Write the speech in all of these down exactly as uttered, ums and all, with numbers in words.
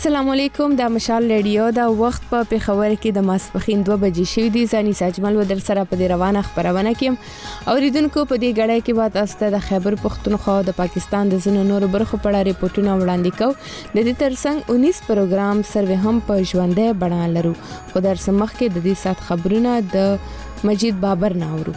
السلام علیکم. د مشال رادیو د وخت په پیښور کې د ماسپخین دوه بجې شوې دي. ځاني ساجمل ودر سره په دې روانه خبرونه کې اوریدونکو په دې غړې کې بعد استه د خیبر پختونخوا د پاکستان د زنو نور برخو په اړه ریپورتونه وړاندې کوو. د دې ترڅنګ انیس پروګرام سروې هم په ژوندۍ بڼه لرو. خو در سمخ کې د دې سات خبرونه د مجید بابر ناورو.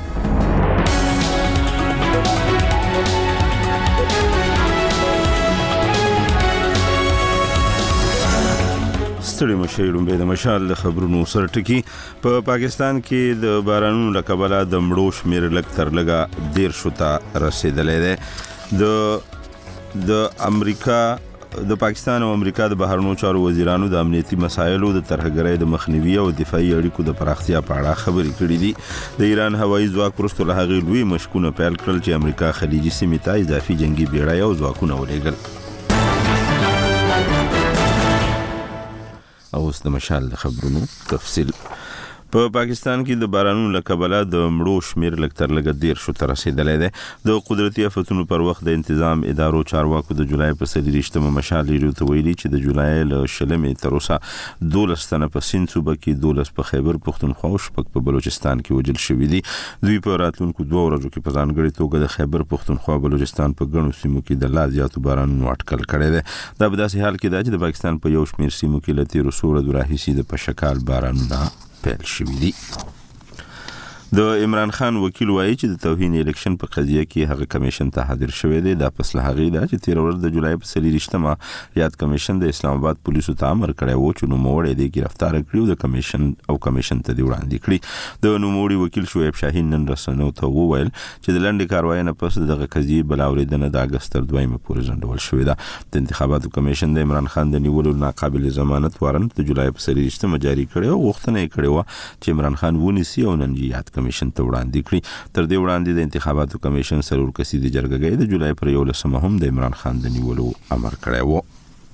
ستړي مشایلون به د مشال خبرونو سره ټکی په پاکستان کې د بارانونو لکبله د مړو شمیر لک تر لګه ډیر شوتا رسیدلې ده. د د امریکا د پاکستان او امریکا د بهرنیو چارو وزیرانو د امنیتي مسایلو د ترهګرۍ د مخنیوي او دفاعي اړیکو د پراختیا په اړه خبرې کړې دي. د ایران هوایي ځواک وروسته له هغې لوی مشکونه پیل کړل چې امریکا خلیجي سیمې ته اضافي جنگي بیړۍ او ځواکونه ولېږل. اوس د مشال خبرونو تفصیل. په پاکستان کې د بارانونو لکبله د مړو شمیر لک تر لګه ډیر شو تر رسیدلې ده. د قدرتي آفتونو پر وخت د تنظیم ادارو چارواکو د جولای په څلوېښتمه مشال لري ته ویلي چې د جولای له شلمې تر اوسه دولس تنه په سیند صوبه کې، دولس په خیبر پختونخوا او شپږ په بلوچستان کې وژل شوي دي. دوی په راتلونکو دوه ورځو کې په ځانګړې توګه د خیبر پختونخوا او بلوچستان په ګڼو سیمو کې د لا زیاتو بارانونو اټکل کړی دی. دا په داسې حال کې ده چې د پاکستان په یو شمېر سیمو کې له تېرو څو ورځو راهیسې د پشکال بارانونه پیل شوي دي. د عمران خان وکیل وایي چې د توهین الیکشن په قضیه کې هغه کمیشن ته حاضر شوی دی. دا پس له هغې ده چې تېره ورځ د جولای په څلوېښتمه یاد کمیشن د اسلام آباد پولیسو ته امر کړی و چې نوموړی دی ګرفتار کړي د کمیشن او کمیشن ته دی وړاندې کړي. د نوموړي وکیل شعیب شاهین نن رسنیو ته وویل چې د لنډې کاروایۍ نه پس دغه قضیې بله اورېدنه د اګست تر دویمه پورې ځنډول شوې ده. د انتخاباتو کمیشن د عمران خان د نیولو ناقابل ضمانت وارنټ د جولای په څلوېښتمه جاري کړی او غوښتنه یې کړې وه چې عمران خان ونیسي او نن یاد کمیشن ته وړاندې کړي. تر دې وړاندې د انتخاباتو کمیشن سرور کسیدي جرګه د جولای پر یولسمه هم د عمران خان د نیولو امر کړی و.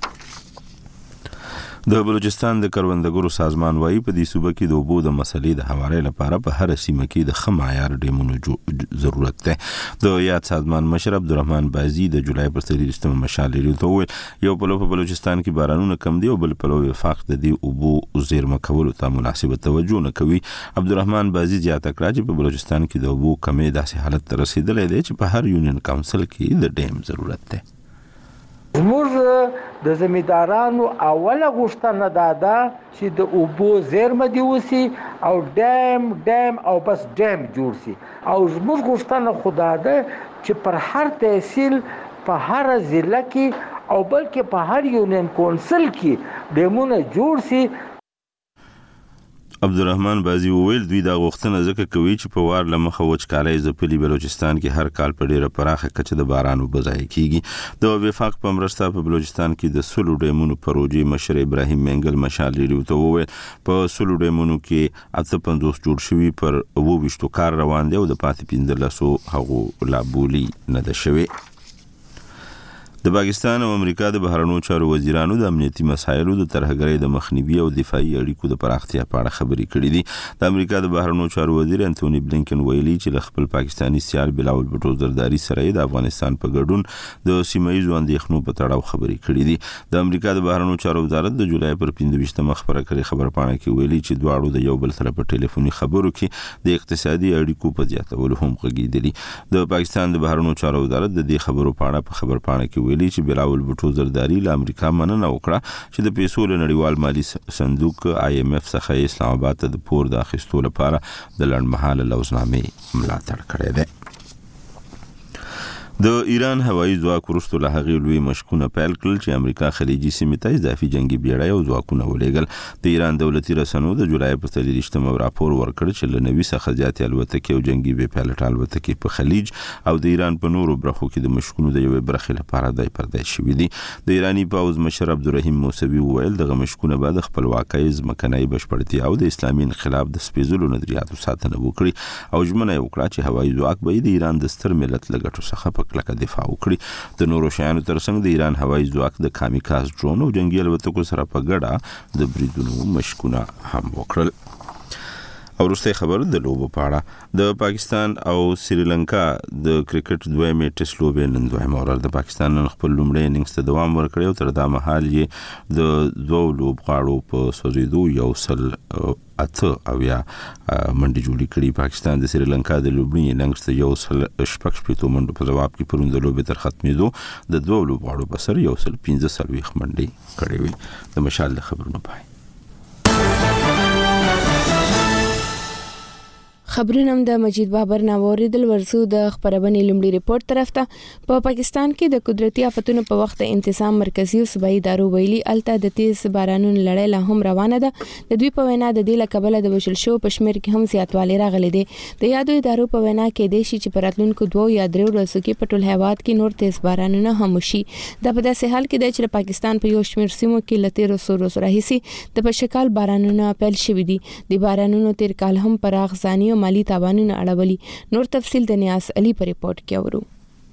د بلوچستان د کروندګرو سازمان وایي په دې صوبه کې د اوبو د مسلې د هوارۍ لپاره په هر سیمه کې د ښه معیار ډیمونو ضرورت دی. د یاد سازمان مشر عبدالرحمن بازي د جولای پر څلوېښتمه مشال لري ته وویل یو پلو په بلوچستان کې بارانونه کم دي او بل پلو وفاق د دې اوبو زیرمه کولو ته مناسبه توجه نه کوي. عبدالرحمن بازي زیاته کړه چې په بلوچستان کې د اوبو کمې داسې حالت ته رسیدلی دی چې په هر یونین کونسل کې د ډیم ضرورت دی. زموږ د زمیندارانو اوله غوښتنه دا ده چې د اوبو زیرمه دې وسي او ډیم ډیم او بس ډیم جوړ سي. او زموږ غوښتنه خو دا ده چې پر هر تحصیل په هر ضلع کې او بلکې په هر یونین کونسل کې ډیمونه جوړ سي. عبدالرحمن بازي وویل دوی دا غوښتنه ځکه کوي چې په وار له مخه وچکالۍ ځپلي بلوچستان کې هر کال په ډیره پراخه کچه د باران اوبه ضایع کیږي. د وفاق په مرسته په بلوچستان کې د سلو ډیمونو پروژې مشر ابراهیم منګل مشال لري ته وویل په سلو ډیمونو کې اته پنځوس جوړ شوي پر اوه ویشتو کار روان دی او د پاتې پنځلسو هغو لا بولي نه ده شوې. د پاکستان او امریکا د بهرنیو چارو وزیرانو د امنیتي مسایلو د ترهګرۍ د مخنیوي او دفاعي اړیکو د پراختیا په اړه خبرې کړې دي. د امریکا د بهرنیو چارو وزیر انتوني بلینکن ویلي چې له خپل پاکستاني سیال بلاول بټو زرداری سره د افغانستان په ګډون د سیمه ییزو اندېښنو په تړاو خبرې کړې دي. د امریکا د بهرنیو چارو وزارت د جولای پر پنځه ویشتمه خبره کړې خبرپاڼه کې ویلي چې دواړو د یو بل سره په ټلیفوني خبرو کې د اقتصادي اړیکو په زیاتولو هم غږېدلي. د پاکستان د بهرنیو چارو وزارت د دې خبرو په اړه په خبرپاڼه کې ویلي چې بلاول بټو زرداری له امریکا مننه وکړه چې د پیسو له نړیوال مالي صندوق آی ایم اف څخه اسلام آباد ته د پور د اخیستو لپاره د لنډمهاله لوزنامې ملاتړ کړی دی. د ایران هوایي ځواک وروسته له هغې لوی مشکونه پیل کړل چې امریکا خلیجي سیمې ته اضافي جنګي بیړۍ او ځواکونه ولېږل. د ایران دولتي رسنیو د جولای په څلوېښتمه راپور ورکړ چې له نوي څخه زیاتې الوتکې او جنګي بې پیلوټه الوتکې په خلیج او د ایران په نورو برخو کې د مشکونو د یوې برخې لپاره دای پر دای شوي دي. د ایراني پوځ مشر عبدالرحیم موسوي وویل دغه مشکونه به د خپلواکۍ، ځمکنۍ بشپړتیا او د اسلامي انقلاب د سپېڅلو نظریاتو ساتنه وکړي او ژمنه یې وکړه چې هوایي ځواک به د ایران د ستر ملت له ګټو څخه په کلکه دفاع وکړي. د نورو شیانو ترڅنګ د ایران هوایي ځواک د کامیکاز ډرون او جنگي الوتکو سره په ګډه د بریدونو مشکونه هم وکړل. او وروستۍ خبر د لوبو په اړه د پاکستان او سریلانکا د کرکټ دویمه ټیسټ لوبې نن دویمه ورځ د پاکستان نن خپل لومړی اننګز ته دوام ورکړی او تر دا مهال یې د دوه لوبغاړو په سوزیدو یو سل اته او یا منډي جوړی کړي. پاکستان د سریلانکا د لوبړي اننګز ته یو سل شپږ شپږ منډو په جواب کې پروند لوبې تر ختمېدو د دوه لوبغاړو په سر یو سل پنځه سلويخ منډي کړي وي. د مشال د خبرونو پای خبرونه د مجید بابر ناوریدل ورسو د خبرونه لومړي ریپورت طرف ته. په پا پاکستان کې د قدرتي آفتونو په وخت انتظام مرکزی او صوبایي ادارو ویلي الته د تیز بارانونو لړۍ لا هم روانه ده. د دوی په وینا د دې لکبله د وشل شو پښمیر کې هم زیاتوالی راغلی دی. د یادو ادارو په وینا کې د شي چې پراتلونکو دوه یا درې ورځو کې په ټول هیواد کې نور تیز بارانونه هم وشي. دا په داسې حال کې د پاکستان په یو شمېر سیمو کې لته رسو رسو راهسي د پشکال بارانونه پیل شوي دي. د بارانونو تیر کال هم پر اغزانی مالی تاوانونه اړولي. نور تفصیل د نیاز علي په ریپورت کې اورو.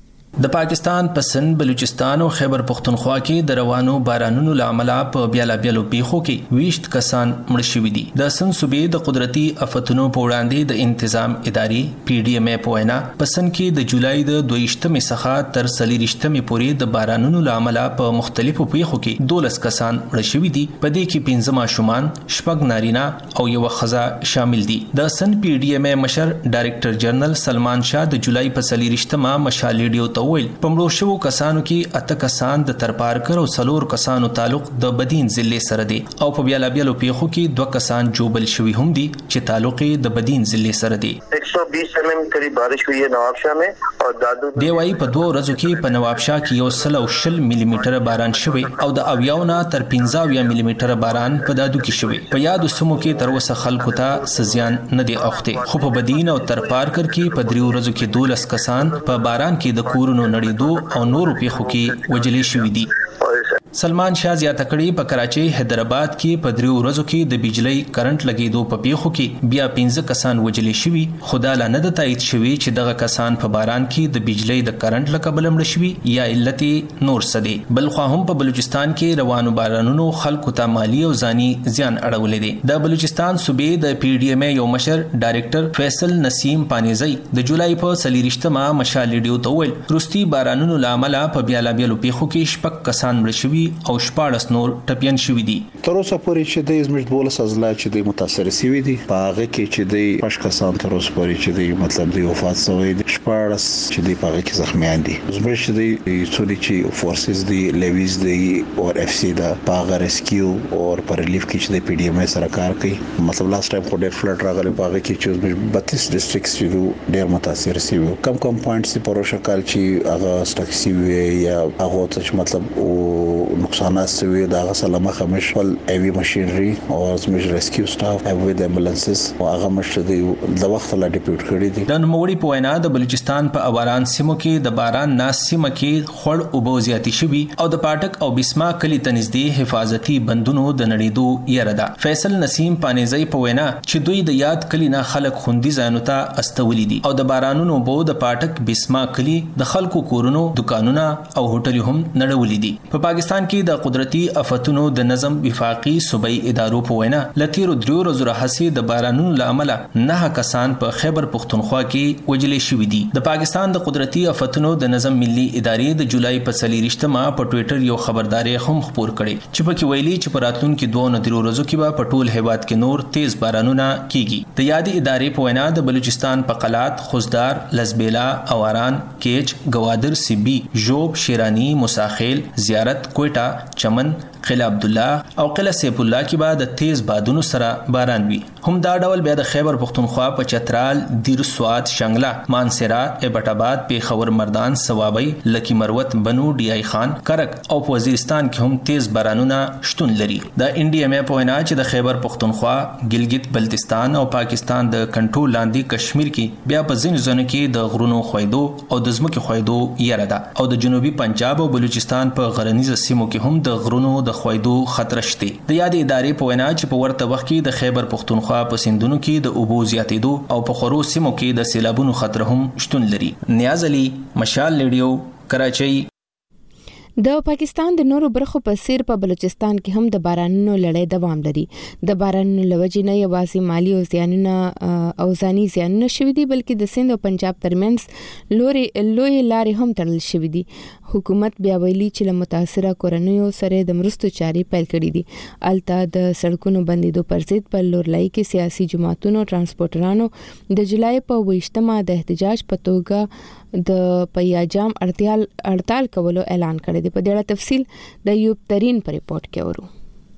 د پاکستان په سند بلوچستان او خیبر پختونخوا کې د روانو بارانونو لامل په بیاله بیلو پیښو کې ویشت کسان مړ شوي دي. د سند صوبې د قدرتي آفتونو په وړاندې د انتظام ادارې پی ډی ایم ای په وینا په سند کې د جولای د دویشتمې څخه تر څلېرویشتمې پورې د بارانونو لامل په مختلفو پیښو کې دولس کسان مړ شوي دي. په دې کې پنځه ماشومان، شپږ نارینه او یو ښځه شامل دي. د سند پی ډی ایم ای مشر ډایرکټر جنرال سلمان شاه د جولای په څلېرویشتمه مشال ریډیو ویل په مړو شوو کسانو کې اته کسان د ترپارکر او څلور کسانو تعلق د بدین ضلع سره دی او په بیاله بیلو پیښو کې دوه کسان جوبل شوي هم دي چې تعلق د بدین ضلع سره دی. एक सौ बीस एम एम करीब बारिश हुई है नवाबशाह में और दादू دی وايي په دوه ورځو کې په نوابشاه کې یو سل او شل ملي میټر باران شوی او د اویاونه تر پنځه اویا ملي میټر باران په دادو کې شوی. په یادو سمو کې تر اوسه خلکو ته سزيان نه دی اوخته. خو په بدین او ترپارکر کې په دریو ورځو کې دولس کسان په باران کې د کورونو نړیدو او نورو پیښو کې وجلې شوې دي. سلمان شاه زیاته کړي په کراچۍ حیدرآباد کې په دریو ورځو کې د بجلی کرنٹ لګیدو په پیښو کې بیا پنځه کسان وجلې شوي. خدا لا نه د تایید شوي چې دغه کسان په باران کې د بجلی د کرنٹ لکبل مړ شوي یا علت نور سدي. بل خو هم په بلوچستان کې روانو بارانونو خلکو ته مالی او ځاني زیان اړولې دي. د بلوچستان صوبې د پی ډی ایم ای یو مشر ډایرکټر فیصل نسیم پانیزی د جولای په څلېرویشتمه مشال ریډیو ته ویل روستي بارانونو لامل په بیاله بیلو پیښو کې شپږ کسان مړ شوي او شپاړس نور ټپيان شوي دي. تر اوسه پورې چې د زموږ دولس ازلا چې د متاثر شوي دي په هغه کې چې د پښ کسان تر اوسه پورې چې د مطلب د وفات شوی دي شپاړس چې د په هغه کې زخمیان دي. زموږ چې د څولې چې فورسز دی لیویز دی او اف سی دا په هغه ریسکیو او پر ریلیف کې چې د پی ډی ایم ای سره کار کوي. مطلب لاست ټایم خو ډېر فلډ راغلی په هغه کې چې زموږ بتیس ډیسټریکټس چې ډېر متاثر شوي. کم کم پوینټس په روشه کال چې هغه سټک شوي یا هغه چې مطلب او نقصانات شوي دا غسل مخه مشول ایوی ماشينري او زموږ ریسکیو سټاف ایوی د امبولانسز او هغه مشه دی د وخت لا ډیپیوټ کړی دي. د نوموړي په وینا د بلوچستان په اواران سیمو کې د باران ناس سیمه کې خړ او بو زیاتی شوي او د پاټک او بسما کلی تنزدې حفاظتي بندونو د نړیدو یره ده. فیصل نسیم پانیزی په وینا چې دوی د یاد کلی نه خلک خوندي ځانو ته استولي دي او د بارانونو بو د پاټک بسما کلی د خلکو کورونو دکانونه او هوټل هم نړولي دي. په پاکستان کې د قدرتي آفتونو د نظم وفاقي صوبایي ادارو په وینا لتیرو دریو ورځو راهسي د بارانونو لامل نه کسان په خیبر پختونخوا کې وجلې شوي دي. د پاکستان د قدرتي آفتونو د نظم ملي ادارې د جولای په څلېرویشتمه په ټوئیټر یو خبرداري هم خپور کړي چې پکې ویلي چې په راتلونکو دوه نه دریو ورځو کې به په ټول هیواد کې نور تیز بارانونه کیږي. د یادې ادارې په وینا د بلوچستان په قلات، خوزدار، لزبیلا، اواران، کیچ، گوادر، سیبی، ژوب، شیرانی، مساخیل، زیارت، کوئټه، چمن، قلعه عبدالله او قلعه سیف الله کې بعد تیز بادونو سره باران وي. هم دا ډول بیا د خیبر پختونخوا په چترال، دیر سوات، شنګله، مانسرا، ایبټ آباد، پیښور، مردان، ثوابی، لکی مروت، بنو، ډی آی خان، کرک او په وزیرستان کې هم تیز بارانونه شتون لري. د انډي ایم ای په وینا چې د خیبر پختونخوا، ګلګت بلتستان او پاکستان د کنټرول لاندې کشمیر کې بیا په ځینو ځایونو کې د غرونو خویدو او د ځمکې خویدو یره ده او د جنوبي پنجاب او بلوچستان په غرنیزه سیمو کې هم د غرونو د خویدو خطر شته. د یادې ادارې په وینا چې په ورته وخت کې د خیبر پختونخوا په سیندونو کې د اوبو زیاتېدو او په خورو سیمو کې د سیلابونو خطر هم شتون لري. نیاز علي، مشال ریډیو، کراچۍ. د پاکستان د نورو برخو په څیر په بلوچستان کې هم د بارانونو لړۍ دوام لري. د بارانونو لوجې نه یوازې مالی او زیانونه او ځاني زیانونه شوي دي بلکې د سند او پنجاب ترمنځ لوري لوی لارې هم تړل شوي دي. حکومت بیا ویلي چې له متاثره کورنیو سره د مرستو چارې پیل کړې دي. الته د سړکونو بندیدو پر ضد په لورلای کې سیاسي جماعتونو ترانسپورټرانو د جولای په ویشتمه د احتجاج په توګه د پیاجام هړتال کولو اعلان کړی دی. په دې اړه تفصیل د یوب ترين په ریپورت کې ورو.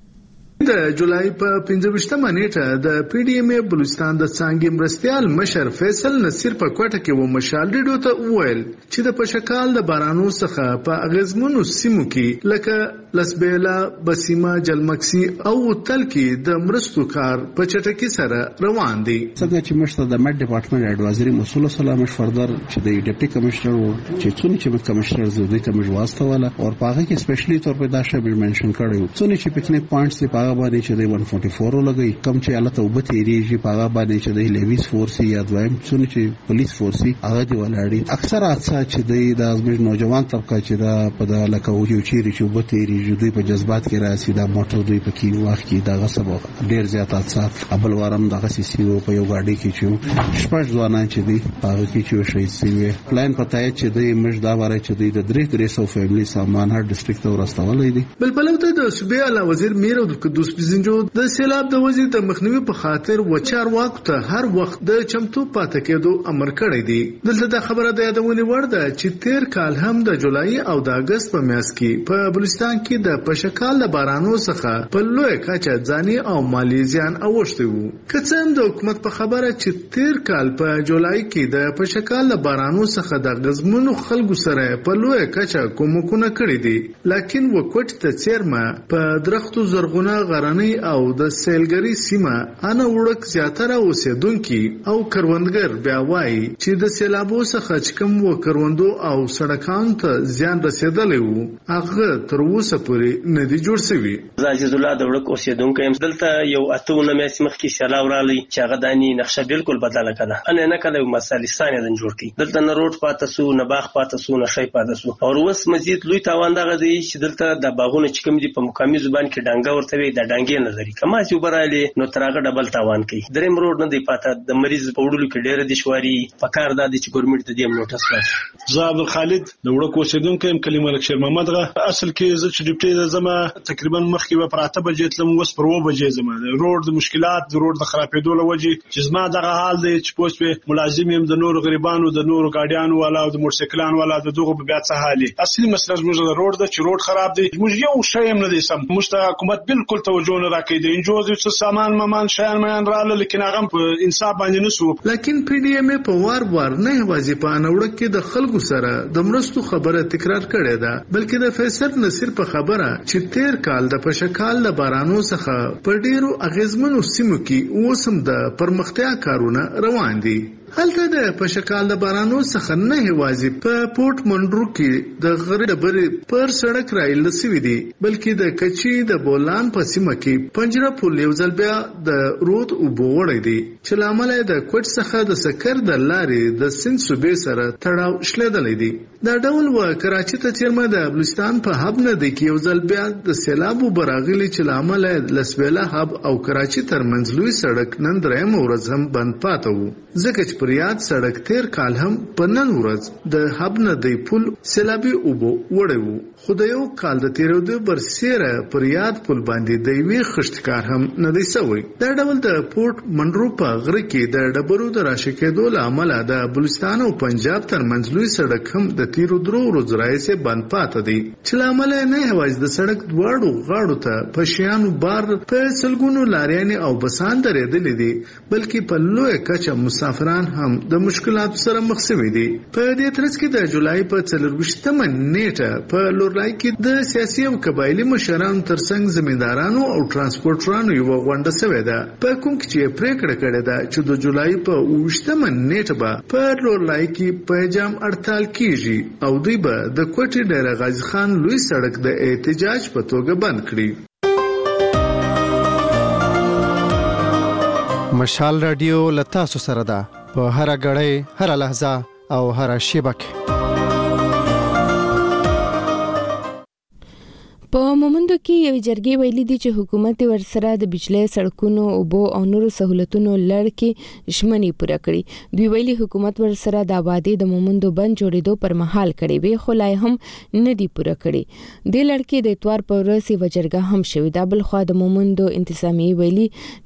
د جولای په پنځه نیټه د پی ډی ایم ای بلوچستان د څنګه مرستيال مشر فیصل نصیر په کوټه کې و مشال ډیډو ته وویل چې د پشکال د بارانو څخه په اغیزمنو سیمو کې لکه لسبیلا، بسیمه، جلمکسي او تل کې د مرستو کار په چټکۍ سره روان دي. څنګه چې مشته د مد ډپارټمنټ اډوایزري مسول سلام فردر چې د ډیپټي کمشنر چې څونه چې کمشنر زوی ته مجواسته ولا او په هغه کې سپیشلی تور په داشه به منشن کړو څونه چې پکنیک پوینټس په هغه باندې چې د one forty-four لګي کم چې الته وبته ایریږي په هغه باندې چې د لیویس فورسي یا دویم څونه چې پولیس فورسي هغه دی ولاړی اکثر حادثه چې د ازمیر نوجوان طبقه چې دا په د لکه یو چیرې چې وبته ایریږي دوی په جذبات کې راځي دا موټر دوی په کې وخت کې دا غصب ډیر زیات حادثه ابل وارم دغه سیسیو په یو गाड़ी کې چې شپږ ځوانان چې دی هغه کې چې شهید شوی پلان پتاي چې د مجدا واره چې دی د درې درې سو فیملی سامان هر ډیسټریکټ ته ورستولې دي. بل بلوته د صوبې اعلی وزیر میر او د قدوس بزنجو د سیلاب د وزیر د مخنیوي په خاطر و چار وخت هر وخت د چمتو پاتې کېدو امر کړی دی. دلته د خبره د یادونې وړ ده چې تیر کال هم د جولای او د اگست په میاشت کې په بلوچستان کې د پشکال د بارانو څخه په لوی کچه ځاني او مالی زیان اوښتي وو. که څه هم د حکومت په خبره چې تیر کال په جولای کې د پشکال د بارانو څخه د غزمنو خلکو سره په لوی کچه کومکونه کړی دي لکن وکټ ته چیرمه په درختو زرغونه غرنۍ او د سیلګری سیمه انا وړک زیاتره اوسیدونکو او کروندګر بیا وایي چې د سیلابو څخه کم و کروندو او سړکانو ته زیان رسیدلی وو هغه تر اوسه پورې نه دی جوړ شوی. عزیز الله د وړک اوسیدونکو هم دلته یو اتونه مې مخکې سیلاب رالی چې هغه دانی نقشه بالکل بدله کړه انا نه کله مسالې سانه دن جوړ کی دلته نه روډ پاتې سو نه باغ پاتې سو نه شي پاتې سو او اوس مزید لوی تاوان دغه دی چې دلته د باغونو چې کوم دي په مقامي زبان کې ډنګا ورته وي د ډنګې نظری کما چې وبراله نو ترغه ډبل تاوان کوي. دریم روډ نه دی پاتې د مریض په وړلو کې ډېر دشواري پکار د چې ګورنمنت ته دی نوټس کړ. زه عبد الخالد د وړکو اوسیدونکو هم کلمه ملک شیر محمد غه اصل کې زه چې ډیپټي زما تقریبا مخکې و پراته بجې تلم وس پر و بجې زما د روډ د مشکلات د روډ د خرابېدو لوجي چې زما دغه حال دی چې پوس په ملازم يم د نور غریبانو د نور گاډیانو والا او د موټرسایکلانو والا د دغه بیا څه حالي اصلي مسله زموږ د روډ د چې روډ خراب دی موږ یو شی هم نه دی سم موږ حکومت بالکل توجه نه راکړي د انجوز څه سامان ممان شیان میان رااله لیکن هغه په انصاف باندې نسو. لیکن پی ډی ایم په وار وار نه واځي په انوړک کې د خلکو سره د مرستو خبره تکرار کړې ده بلکې د فیصل نصیر په خبره چې تیر کال د پشکال د بارانو څخه په ډیرو اغیزمنو سیمو کې اوسم د پرمختیا کارونه روان دي. هلته د پشکال د بارانو څخه نه هوازي په پورت منډرو کې د غره ډبرې پر سړک رایل نسوي دي بلکې د کچي د بولان په سیمه کې پنجره پل یو ځل بیا د رود او بوړې دي چې لامل د کوټ څخه د سکر د لارې د سند صوبې سره تړاو شلیدلې دي. دا ډول و کراچي ته چیرمه د بلوچستان په هب نه دی کې یو ځل بیا د سیلابو براغلي چې لامل لسبیلا هب او کراچي ترمنځ لوی سړک نن درېم ورځ هم بند پاتې وو ځکه پر یاد سړک تیر کال هم په نن ورځ د هب نه دی پل سیلابي اوبو وړي وو خو د یو کال د تیرودو برسیره پر یاد پل باندې د وی خشتکار هم نه دی سوی. دا ډول د پورت منډرو په غره کې د ډبرو د راشکېدو لامل د بلوچستان او پنجاب ترمنځ لوی سړک هم د تیرو درو ورځې راځي بند پاتې دی چې لامل نه هواز د سړک دواړو غاړو ته په شیانو بار په سلګونو لاریان او بسان درېدل دي بلکې په لوی کچه مسافران هم د مشکلات سره مخ شوي دي. په دې ترڅ کې د جولای په څلرویشتمه نیټه په لورلای کې د سیاسي او قبایلی مشرانو ترڅنګ زمیندارانو او ترانسپورټرانو یو غونډه شوې ده په کوم کې چې پریکړه کړې ده چې د جولای په اوویشتمه نیټه به په لورلای کې پیجام هړتال کیږي او دوی به د کوټې ډیر غازی خان لوی سړک د احتجاج په توګه بند کړي. مشال رادیو لتا سو سره ده په هر غړې هر لحظه او هر شیبه کې. په مومندو کې یو جرګې ویلي دي چې حکومت ورسره د بجلی سړکونو اوبو او نورو سہولتونو لړ کې ژمنې پوره کړې. دوی ویلي حکومت ورسره د آبادی د مومندو بند جوړېدو پر مهال کړي وي خو لا هم نه دی پوره کړي. د لړ کې د اتوار په ورځ یو جرګه هم شوې ده. بل خو د مومندو انتظامی ویلي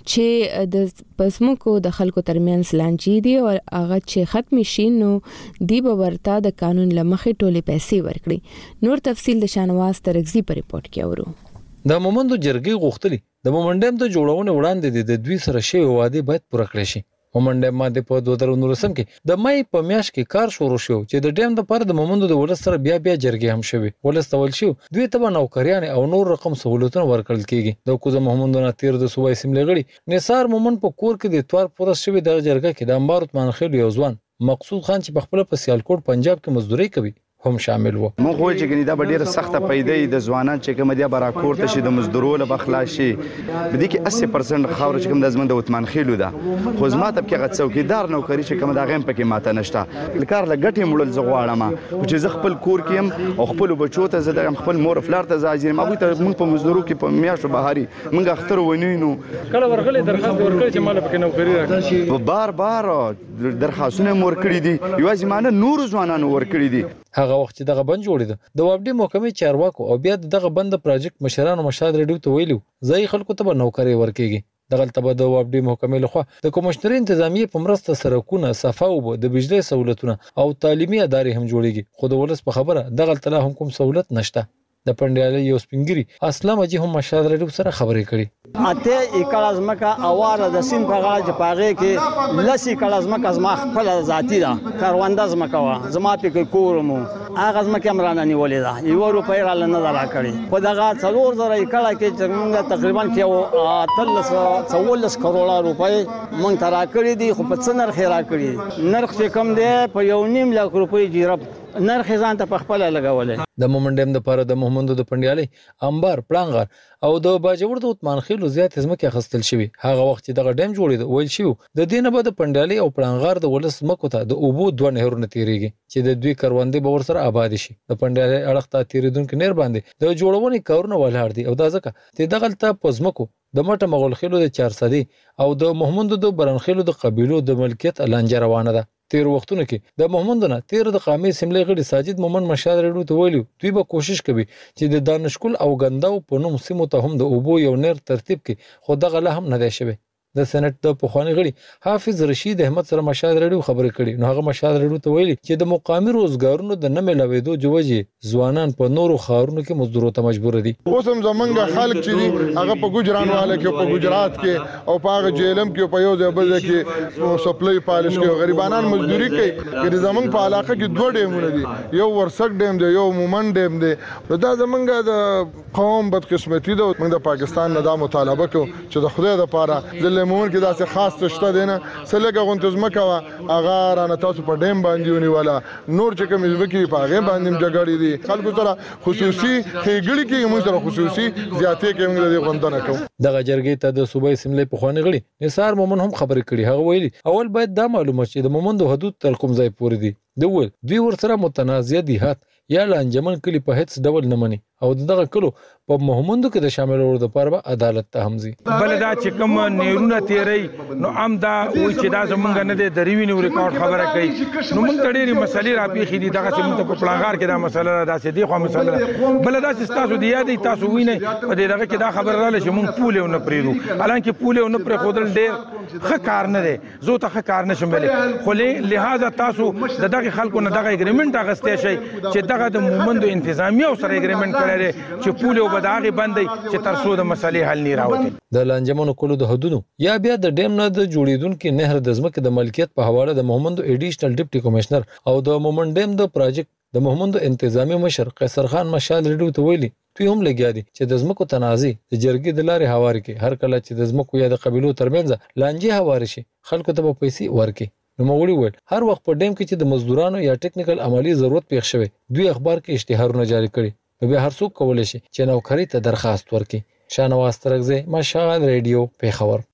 چې د پسمکو د خلکو ترمنځ لانجې دي او هغه چې ختم شي نو دی به ورته د قانون لمخې ټولې پیسې ورکړي. نور تفصیل د شانواز ترغزي پر ریپورت کې اورو. د مومندو جرګې غوښتلي د مومندم د جوړونې وړاندې د دوی سره شوی وعده باید پوره کړي شي. مومندم ماده په دوه زره نولسم کې د مې په میاشت کې کار شروع شو چې د ډیم د پر د مومندو د ولس سره بیا بیا جرګې هم شوي. ولس تول شو دوی ته نوکریان او نور رقم سہولتونه ورکړل کیږي. د کوزه محمدونه تیر د صوبای سیملې غړي نثار مومن په کور کې د اتوار پورس شوی د جرګه کې د انبار عثمان خیل یو ځوان مقصود خان چې په خپل په سیالکوټ پنجاب کې مزدوري کوي هم شامل وو. مونږ وایو چې ګنې دا به ډیره سخته پیدې د ځوانان چې کوم دی براکور ته شي د مزدورو له بخلاشي د دې کې اسی پرسنټ خاور چې کوم د زمند عثمان خیلو ده خو زماته کې غت څوکیدار نوکری چې کوم دا غیم پکې ماته نشته لکار لګټي مړل زغواړم چې ز خپل کور کې او خپل بچو ته زه د خپل مور فلار ته ځاځم مګو ته مونږ په مزدورو کې په میاشو بهاري مونږ اختر ونینو کله ورغلې درخواست ورکړ چې مال پکې نوکری راکړي بار بار درخواستونه مور کړی دي یو ځمانه نور ځوانانو ور کړی دي. هغه وخت چې دغه بند جوړېده د وابډي محکمې چارواکو او بیا دغه بند پروجیکټ مشرانو مشاد ریډیو ته ویلو ځای خلکو ته به نوکری ورکېږي. دغه تبه د وابډي محکمې لخوا د کمشنري انتظامیه په مرسته سرکونه صفاو د بجلی سہولتونه او تعلیمي ادارې هم جوړېږي خو د ولس په خبره دغه تلا هم کوم سہولت نشته. د پندیالي یو سپینګری اسلام اجي هم مشاد ریډیو سره خبرې کړي. اته اکاز مکه اواره د سین په غاړه چې پاغه کې لسی کلاز مکه زما خپل ذاتی ده کارونداز مکه وا زما په کورمو اغاز مکه امرانه نیولې ده یو روپۍ را لنه درا کړی په دغه څلور زره کلا کې چې موږ تقریبا کې تلس څوارلس کروڑه روپۍ مونږ ترا کړی دي خو په څنر خیرا کړی نرخ چې کم دی په یو نیم لک روپۍ جیرب نرخ ځان ته په خپل لګولې. د مومندم د پاره د محمدو د پندیالي انبار پلانغار او د باجوړ د عثمان خیل زیات ځمکه خستل شوی. هغه وخت چې دغه ډیم جوړید ویل شو د دینه به د پندیالي او پلانغار د ولس مکو ته د اوبو دوه نهرونه تیریږي چې د دوی کروندې به ورسره آباد شي. د پندیالي اړخ ته تیریدونکو نیر باندې د جوړونې کارونه ولاړ دي او دا ځکه چې دغه ته پزمکو د مټه مغول خیلو د چار صدی او د محمد د برنخیلو د قبیلو د ملکیت لانجه روانه ده. تیر وختونه کې د محمدونه تیر د قامي سیملې غړي ساجد مومن مشاد ریډیو ته ویلو دوی به کوشش کوي چې د دانشکول او غنداو په نوم سیمو ته هم د اوبو یو نیر ترتیب کې خو دغه له هم نه دی شوی. د سېنات د پخوانی غړي حافظ رشید احمد سره مشاد ریډیو خبرې کړي نو هغه مشاد ریډیو ته ویلي چې د مقامي روزګارونو د نه ملاوېدو جوجي ځوانان په نورو خاورونو کې مزدورو ته مجبور دي. اوس هم زمونږ خلک چې دي هغه په ګجرانواله کې په ګجرات کې او په هغه جیلم کې په یو ځای بل کې سپلای پالش کې غریبانان مزدوري کوي. ګر زمونږ په علاقه کې دوه ډیمونه دي یو ورسک ډیم دی یو مومن ډیم دی. دا زمونږ د قوم بدقسمتي ده. موږ د پاکستان نه دا مطالبه کوو چې د خدای لپاره مومن کې داسې خاص تشته دینه سلګه غونتزمه کوا اغه رانه تاسو په ډیم باندې ونیواله نور چې کوم ځکه په هغه باندې جګړې دي خلکو سره خصوصي خېګړي کې موږ سره خصوصي زیاتې کې موږ د غوندنه کوو. دغه جرګې ته د صوبای سیملې په خوانې غړي نثار مومن هم خبرې کړي. هغه ویلي اول باید دا معلومه شي د مومن د حدود تر کوم ځای پورې دي. دوی دوی ورسره متنازعه دیهات یا لانجمن کلی په هیڅ ډول نه مني او دغه کلو په محمدو کې د شاملولو لپاره عدالت ته همزي. بل دا چې کوم نیرونه تیری نو ام دا وای چې دا زمونږ نه د دریوینو ریکارډ خبره کوي نو موږ ډېری مسلې را پیخې دي دغه چې موږ په پلانغار کې دا مسله را داسې دی خو مسله بل دا چې تاسو دی یادې تاسو وینئ په دې دغه کې دا خبر رااله چې موږ پوله نه پریدو حالانکه پوله نه پر خودل ډېر ښه کار نه دی زه ته ښه کار نشم ویلې خو لہذا تاسو د دغه خلکو نه دغه اګریمنت اغستې شي چې دغه د مومندو انتظامیه سره اګریمنت کړی چې پوله وبداغي باندې چې تر څو د مسلې حل نه راوړي. د لانجمنو کولو د حدودو یا بیا د ډیم نه د جوړیدونکو نهر د ځمکې د ملکیت په حواله د محمدو ایډیشنل ډیپټي کمشنر او د مومن ډیم د پروجیکټ د محمدو انتظامی مشر قیصر خان مشال ریډیو ته ویلي دوی هم لګیا دي چې د ځمکو تنازع د جرګې د لارې هواري کې هر کله چې د ځمکو یا د قبيلو ترمنځ لانجې هواري شي خلکو ته به پیسې ورکړي. نو مغولي ویل هر وخت په ډیم کې چې د مزدورانو یا ټیکنیکل عملی ضرورت پیښ شوی دوی اخبار کې اشتهارونه جاری کړي نو بیا هر څوک کولی شي چې نوکری ته درخواست ورکړي. شانواز ترغزی مشال ریډیو پیښور.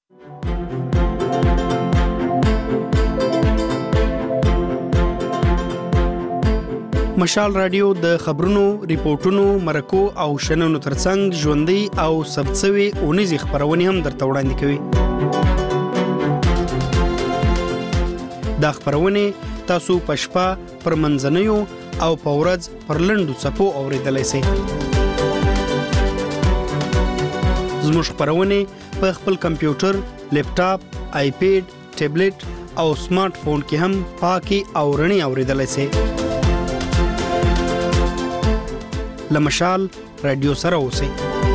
مشال رادیو د خبرونو، ریپورتونو، مرکو او شننو ترڅنګ ژوندۍ او ثبتسوي اونیزي خبرونه هم درته وړاندې کوي. دا خبرونه تاسو په شپه پر منځنیو او په ورځ پر لنډو څپو اوریدلای شئ. زموږ خبرونه په خپل کمپیوټر، لیپټاپ، آیپیډ، ټابلیټ او سمارټ فون کې هم پاکي او رڼي اوریدلای شئ. لمشال رادیو سره اوسئ.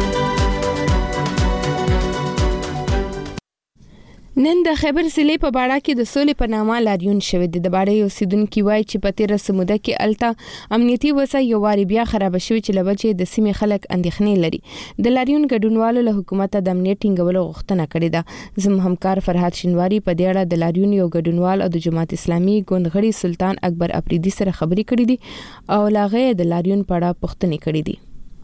نن د خیبر ضلع په باړه کې د سولې په نامه لاریون شوی دی. د باړې اوسیدونکو وایي چې په تیر سموده کې الته امنیتي وسه یو واری بیا خراب شوی چې لوجه د سیمې خلک اندېښنې لري. د لاریون ګډونوالو له حکومت د امنیت ټینګولو غوښتنه کړې ده. زموږ همکار فرحات شینواری په دې اړه د لاریون یو ګډونوال او د جماعت اسلامي ګوندغړي سلطان اکبر افریدي سره خبرې کړې دي او لاغه د لاریون په اړه پوښتنې کړې دي.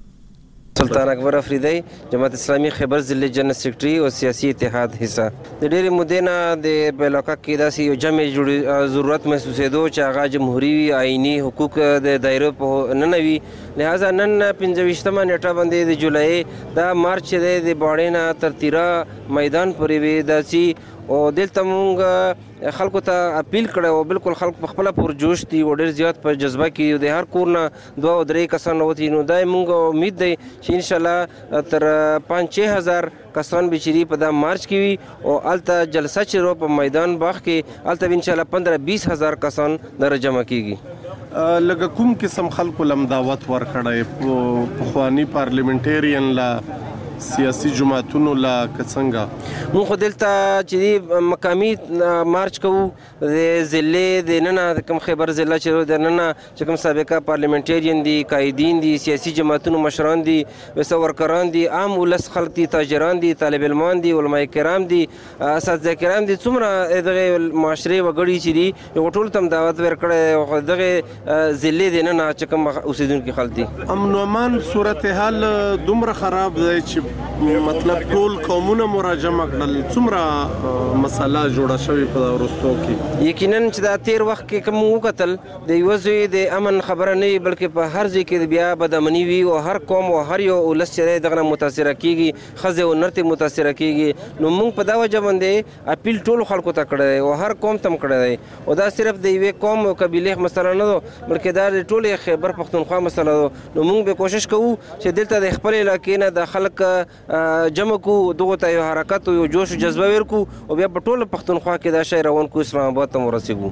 سلطان اکبر افریدی، جماعت اسلامی خیبر ضلع جنرل سیکرټری او سیاسي اتحاد حصہ. د ډېرې مودې نه د علاقه کې داسې یو جمع ضرورت محسوسېدو چې هغه جمهوریت آئینی حقوق د دایره په نه وي. لہذا نن پنځه ویشتمه نیټه باندې د جولای دا مارچ د باړې نه تر تیرا میدان پورې وي داسې او دلته مونږ خلکو ته اپیل کړی او بالکل خلک په خپله پرجوش دي او ډېر زیات په جذبه کې د هر کور نه دوه او درې کسان راوتي. نو دا مونږ امید دی چې انشاءالله تر پنځ چھ هزار کسان به چې په دا مارچ کې وي او هلته جلسه چې رو په میدان باغ کې هلته به انشاءالله پندره بیس هزار کسان در جمع کېږي. لکه کوم قسم خلکو لم دعوت ورکړی پخواني پارلیمنټیرین لا سیاسي جماعتونو لا څنګه؟ مونږ خو دلته چې مقامي مارچ کوو د ضلع د ننه کوم خیبر ضلع چې د ننه چې کوم سابقه پارلیمنټیرین دي، قایدین دي، سیاسي جماعتونو مشران دي، ویسه ورکران دي، عام ولس خلک دي، تاجران دي، طالب علمان دي، علماء کرام دي، اساتذه کرام دي، څومره دغه معاشري وګړي چې دي یو ټول تم دعوت ورکړی دغه ضلع د ننه چې کوم اوسیدونکي خلک دي. امن و امان صورتحال دومره خراب دی چې مطلب ټول قومونه مراجعه کړل، څومره مسله جوړه شوې په ورستو کې؟ یقینا چې دا تیر وخت کې کوم وکتل د یو ځای د امن خبره نه وي بلکې په هر ځای کې بیا بدامني وي او هر قوم او هر یو ولس چې دغه متاثر کیږي، خزه او نرته متاثر کیږي. نو موږ په دا وجه باندې اپیل ټول خلکو ته کړی او هر قوم تم کړی او دا صرف د یوې قوم او قبیله مسله نه ده بلکې دا د ټول خیبر پښتونخوا مسله ده. نو موږ به کوشش کوو چې دلته د خپل علاقې نه د خلک جمع کو دغه ته یو حرکت او جوش او جذبه ورکو او بیا په ټول پښتونخوا کې دا شی روان کو اسلام آباد ته ورسېږو.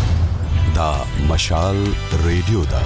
دا مشال ریډیو دا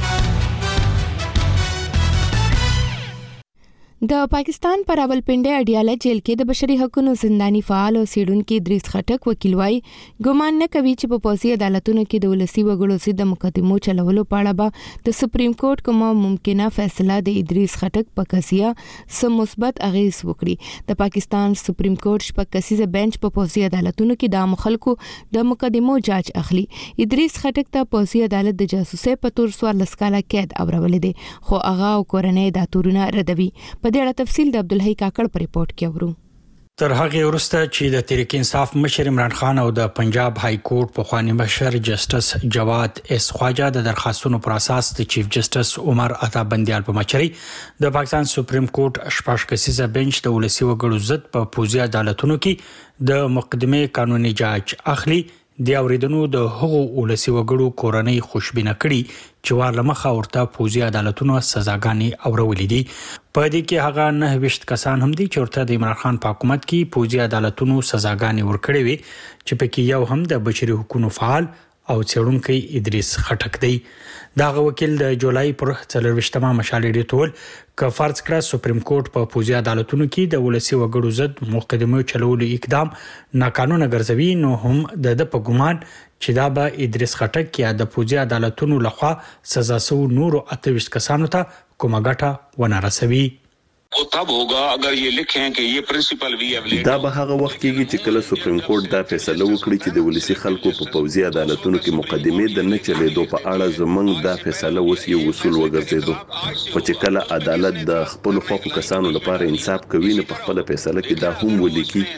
د پاکستان پر راولپنډي اډیاله جیل کې د بشري حقوقو زنداني فعال او سیډونکو ادریس خټک وکیل وايي ګمان نه کوي چې په پولیسي عدالتونو کې د ولسی وګړو سي د مقدمو چلولو په اړه به د سپریم کورټ کومه ممکنه فیصله د ادریس خټک په قضیه سم مثبت اغیز وکړي. د پاکستان سپریم کورټ شپږ کسیزه بنچ په پولیسي عدالتونو کې د مخالکو د مقدمو جاج اخلي. ادریس خټک ته پولیسي عدالت د جاسوسۍ په تور سوار لسکاله قید اورولې دي خو هغه او کورنۍ د تورونه ردوي. په دې اړه تفصیل د عبدالحی کاکړ په ریپورت کې اورو. تر هغه وروسته چې د تحریک انصاف مشر عمران خان او د پنجاب های کورټ په خواني مشر جسټس جواد اس خواجه د درخواستونو پر اساس د چیف جسټس عمر عطا بندیال په مشرۍ د پاکستان سپریم کورټ شپږ کسیزه بنچ د ولسی وګړو ضد په پوزي عدالتونو کې د مقدمه قانوني جاج اخلي. د اوریدونو د هغو ولسی وګړو کورنۍ خوشبینه کړي چې ورلمخه ورته پوزي عدالتونو سزاګانې اورولې دي. په دې کې هغه نه وشت کسان هم دي چې ورته د عمران خان په حکومت کې پوزي عدالتونو سزاګانې ورکړې وي چې پکې یو هم د بشري حقوقو فعال او څېړونکی ادریس خټک دی. داغه وکیل د جولای پر څلرويشتمه مشال ډیټ ول ک فرض کړه سپریم کورټ په پوزي عدالتونو کې د ولسی وګړو ضد مقدمه چلولو اقدام ناقانونه ګرځوي نو هم د د په ګمان چې دا به ادریس خټک یا د پوزي عدالتونو لخوا سزا سو نور او اتويشت کسانو ته کومه ګټه ونه رسوي. वो तब होगा अगर ये लिखें कि ये प्रिंसिपल वी हैव دا به هغه وخت کېږي چې کله سپریم کورټ دا فیصله وکړي چې د ولسی خلکو په پوزي عدالتونو کې مقدمه د نه چلیدو په اړه زمونږ دا فیصله وسی وصول وګرځیدو خو چې کله عدالت د خپل حقوقو کسانو لپاره انصاف کوي نه په خپل فیصله کې دا هم ولیکي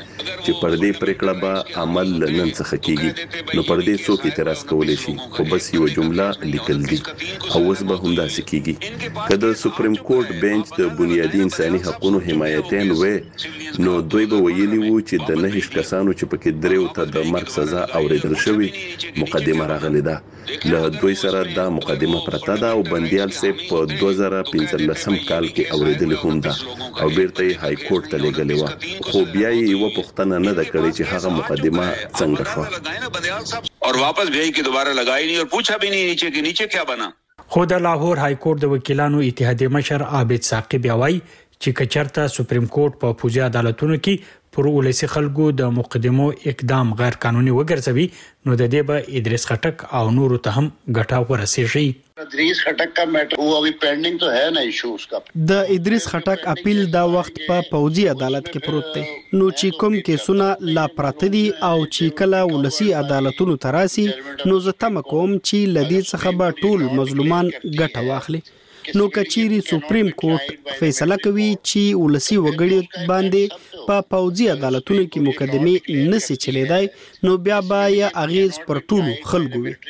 چې پر دې پریکړه به عمل نن څخه کیږي نو پر دې څوک اعتراض کولای شي خو بس یو جمله لیکل دي او اوس به هم داسې کیږي کله سپریم کورټ بنچ د بنیادي انساني حقوقو حمایتین و نو دوی به ویلي وو چې د نهش کسانو چې پکې دریو ته د مرګ سزا اوریدل شوی مقدمه راغلی ده له دوی سره دا مقدمه پرته ده او بندیال صاحب په دوه زره پنځلسم کال کې اوریدل هم ده او بیرته های کورټ ته لګلې و خو بیا یې یو پښتنه نه د کړی چې هغه مقدمه څنګه شو اور واپس بھی کہ دوبارہ لگائی نہیں اور پوچھا بھی نہیں نیچے کے نیچے کیا بنا خو د لاهور های کورټ د وکیلانو اتحادیه مشر عابد ثاقب یوای چې کچرته سپریم کورټ په پوزي عدالتونو کې پر ولسی خلکو د مقدمو اقدام غیر قانوني وګرځوي نو د دې به ادریس خټک او نور ته هم ګټه ورسیږي ادریس خټک کا میټر وہ ابھی پینڈنگ تو ہے نا ایشو اس کا د ادریس خټک اپیل دا وخت په پوزي عدالت کې پروت دی نو چې کوم کیسونه لا پراته دي او چې کله ولسی عدالتونو تراسي نو زه تم کوم چې لدی څخه به ټول مظلومان ګټه واخلي نو کچيري سپریم کورټ فیصله کوي چې ولسی وګړي باندې په پوزي عدالتونو کې مقدمه نسی چلیدای نو بیا به یا اغیز پر ټول خلکو وي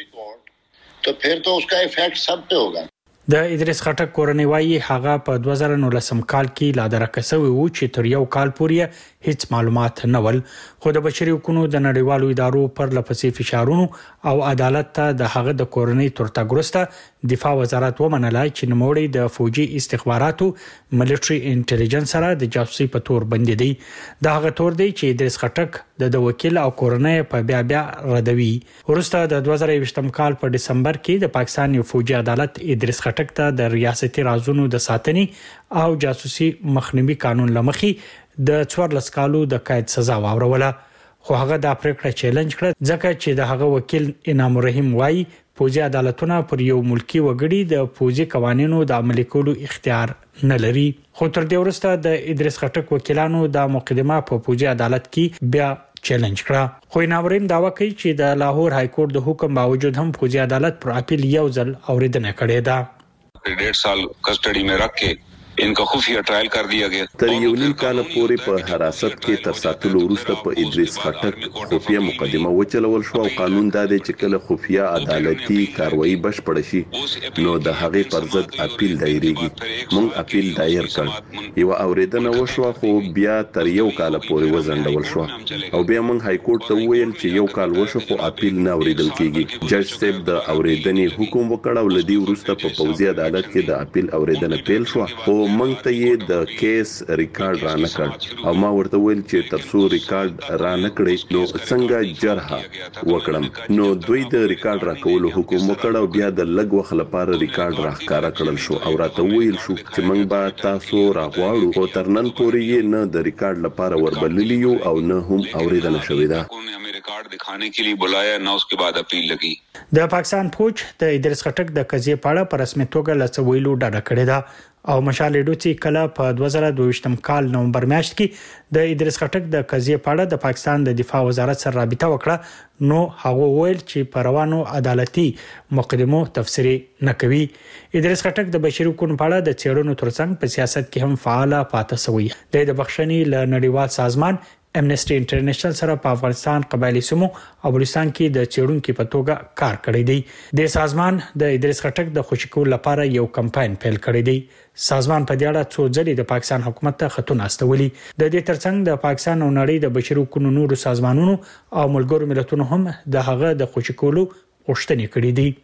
तो फिर तो उसका इफेक्ट सब पे होगा د ادریس خټک کورنۍ وايي هغه په دوه زره نولسم کال کې لا درکسوي و چې تر یو کال پورې هیڅ معلومات نه ول خو د بشري حقوقو د نړیوالو ادارو پر لپسې فشارونو او عدالت ته د هغه د کورنۍ تورتګرسته دفاع وزارت ومنله چې نوموړي د فوجي استخباراتو ملټري انټيليجنس سره د جاسوسي په تور بندي دي د هغه تور دی چې ادریس خټک د وکیل او کورنۍ په بیا بیا ردوي ورسته د دوه زره یوولسم کال په دسمبر کې د پاکستان یو فوجي عدالت ادریس خټک ته د ریاستي رازونو د ساتنې او جاسوسي مخنیوي قانون لمخې د څوارلس کالو د قید سزا واوروله خو هغه د پریکړه چیلنج کړ ځکه چې د هغه وکیل انعام الرحیم وايي پوزي عدالتونه پر یو ملکی وګړي د پوزي قوانینو د عملي کولو اختیار نه لري خو تر دې وروسته د ادریس خټک وکیلانو د مقدمه په پوزي عدالت کې بیا چیلنج کړه خو انعام الرحیم داوا کوي چې د لاهور های کورټ د حکم باوجود هم پوزي عدالت پر اپیل یو ځل اوریدنه کړې ده ډېر سال کسټډي میں رکھ کے इनका खुफिया ट्रायल कर दिया गया تر یو نیم کال پورې په حراست کې تر ساتلو وروسته په ادریس خټک خفیه مقدمه وچلول شو او قانون دا دی چې کله خفیه عدالتي کاروایی بشپړ شي نو د هغې پر ضد اپیل دایریږي موږ اپیل دایر کړ یو اوریدنه وشو خو بیا تر یو کال پورې وزندول شو او بیا موږ های کورټ ته ویل چې یو کال وشو خو اپیل نه اوریدل کیږي جج صاحب د اوریدنې حکم وکړ او لدی وروسته په پوزي عدالت کې د اپیل اوریدنه پیل شو او مونږ ته یې د کیس ریکارډ را نه کړ او ما ورته ویل چې ترڅو ریکارډ را نه کړی نو څنګه جرحه وکړم نو دوی د ریکارډ را کولو حکم وکړ او بیا د لږ وخت لپاره ریکارډ راښکاره کړل شو او راته ویل شو چې مونږ به تاسو راغواړو او تر نن پورې یې نه د ریکارډ لپاره وربللی یو او نه هم اوریدنه شوې ده ریکارډ دکھانے کے لیے بلایا نو اس کے بعد اپیل لگی د پاکستان فوج د ادریس خټک د قضیې په اړه په رسمي توګه لڅویلو ډاډه کړې ده او مشال ډوڅي کله په دوه زره دوه کال نومبر میاشت کې د ادریس خټک د قضیې په اړه د پاکستان د دفاع وزارت سره رابطه وکړه نو هغه ویل چې پروانو عدالتي مقدمو تفسیری نه کوي ادریس خټک د بشري حقوقو په اړه د چیرونو ترڅنګ په سیاست کې هم فعال پاتې شوی دی د بخښنې ل نړیوال سازمان امنیسټي انټرنیشنل سره په افغانستان قبایلی سیمو او بلوچستان کې د چیرونکو په توګه کار کړی دی د سازمان د ادریس خټک د خوشکول لپاره یو کمپاین پیل کړی دی سازمان په دې اړه څو ځلې د پاکستان حکومت ته خطونه استولي د دې ترڅنګ د پاکستان او نړۍ د بشري حقوقو نورو سازمانونو او ملګرو ملتونو هم د هغه د خوشکولو غوښتنې کړې دي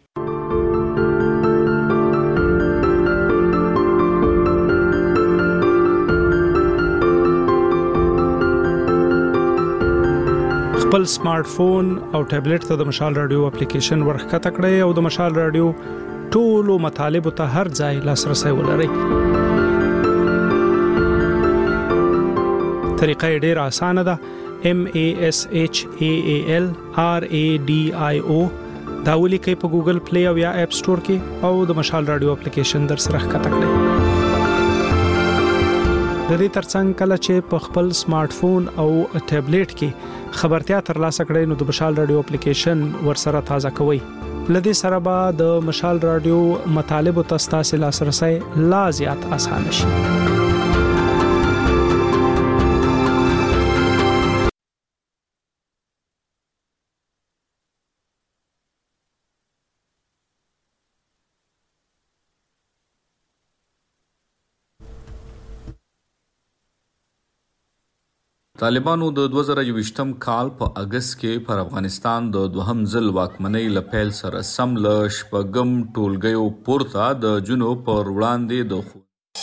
خپل سمارټ فون او ټابلیټ ته د مشال رادیو اپلیکیشن ورخته کړئ او د مشال رادیو ټولو مطالب ته هر ځای لاسرسي ولرئ. طریقه ډیره اسانه ده. M A S H A A L R A D I O دا ولیکئ په ګوګل پلی او یا اپ سٹور کې او د مشال رادیو اپلیکیشن در سره ښکته کړئ. د دې ترڅنګ کله چې په خپل سمارټ فون او ټابلیټ کې خبرتیا ترلاسه کړئ نو د مشال رادیو اپلیکیشن ورسره تازه کوئ. لدې سره به د مشال رادیو مطالب او تاسو لاسرسي لا زیات آسان شي. طالبانو د دوه زره یوویشتم کال په اگست کې پر افغانستان د دوهم ځل واکمنۍ لپیل سره سم له شپږم ټولګیو پورته د جنوب پر وړاندې د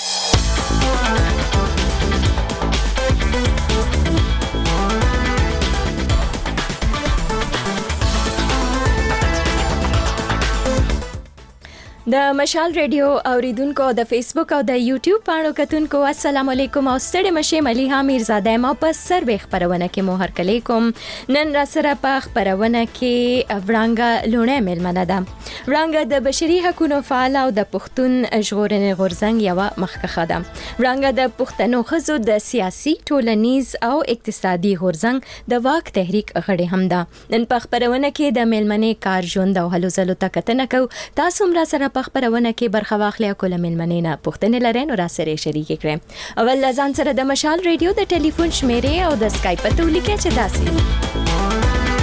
د مشال ریډیو اوریدونکو د فیسبوک او د یوټیوب پاڼو کتونکو السلام علیکم او ستړي مشه مليها میرزاده ما په سروي خبرونه کې مو هر کله کوم نن را سره په خبرونه کې ورانګه لونه ملمنه ده ورانګه د بشري حقوقو فعال او د پښتون ژغورنې غورځنګ یو مخکخه ده ورانګه د پښتنو خزو د سیاسي ټولنیز او اقتصادي غورځنګ د واک تحریک غړي هم ده نن په خبرونه کې د ملمنې کار ژوند او هلو زلو تکتنه کو تاسو هم را سره خبرونه کې برخه واخلئ کوله ملمنې نه پوښتنې لرئ نو را سره شریک کړئ اول لزان سره د مشال ریډیو د ټلیفون شمیرې او د اسکایپ ته ولیکئ چې داسې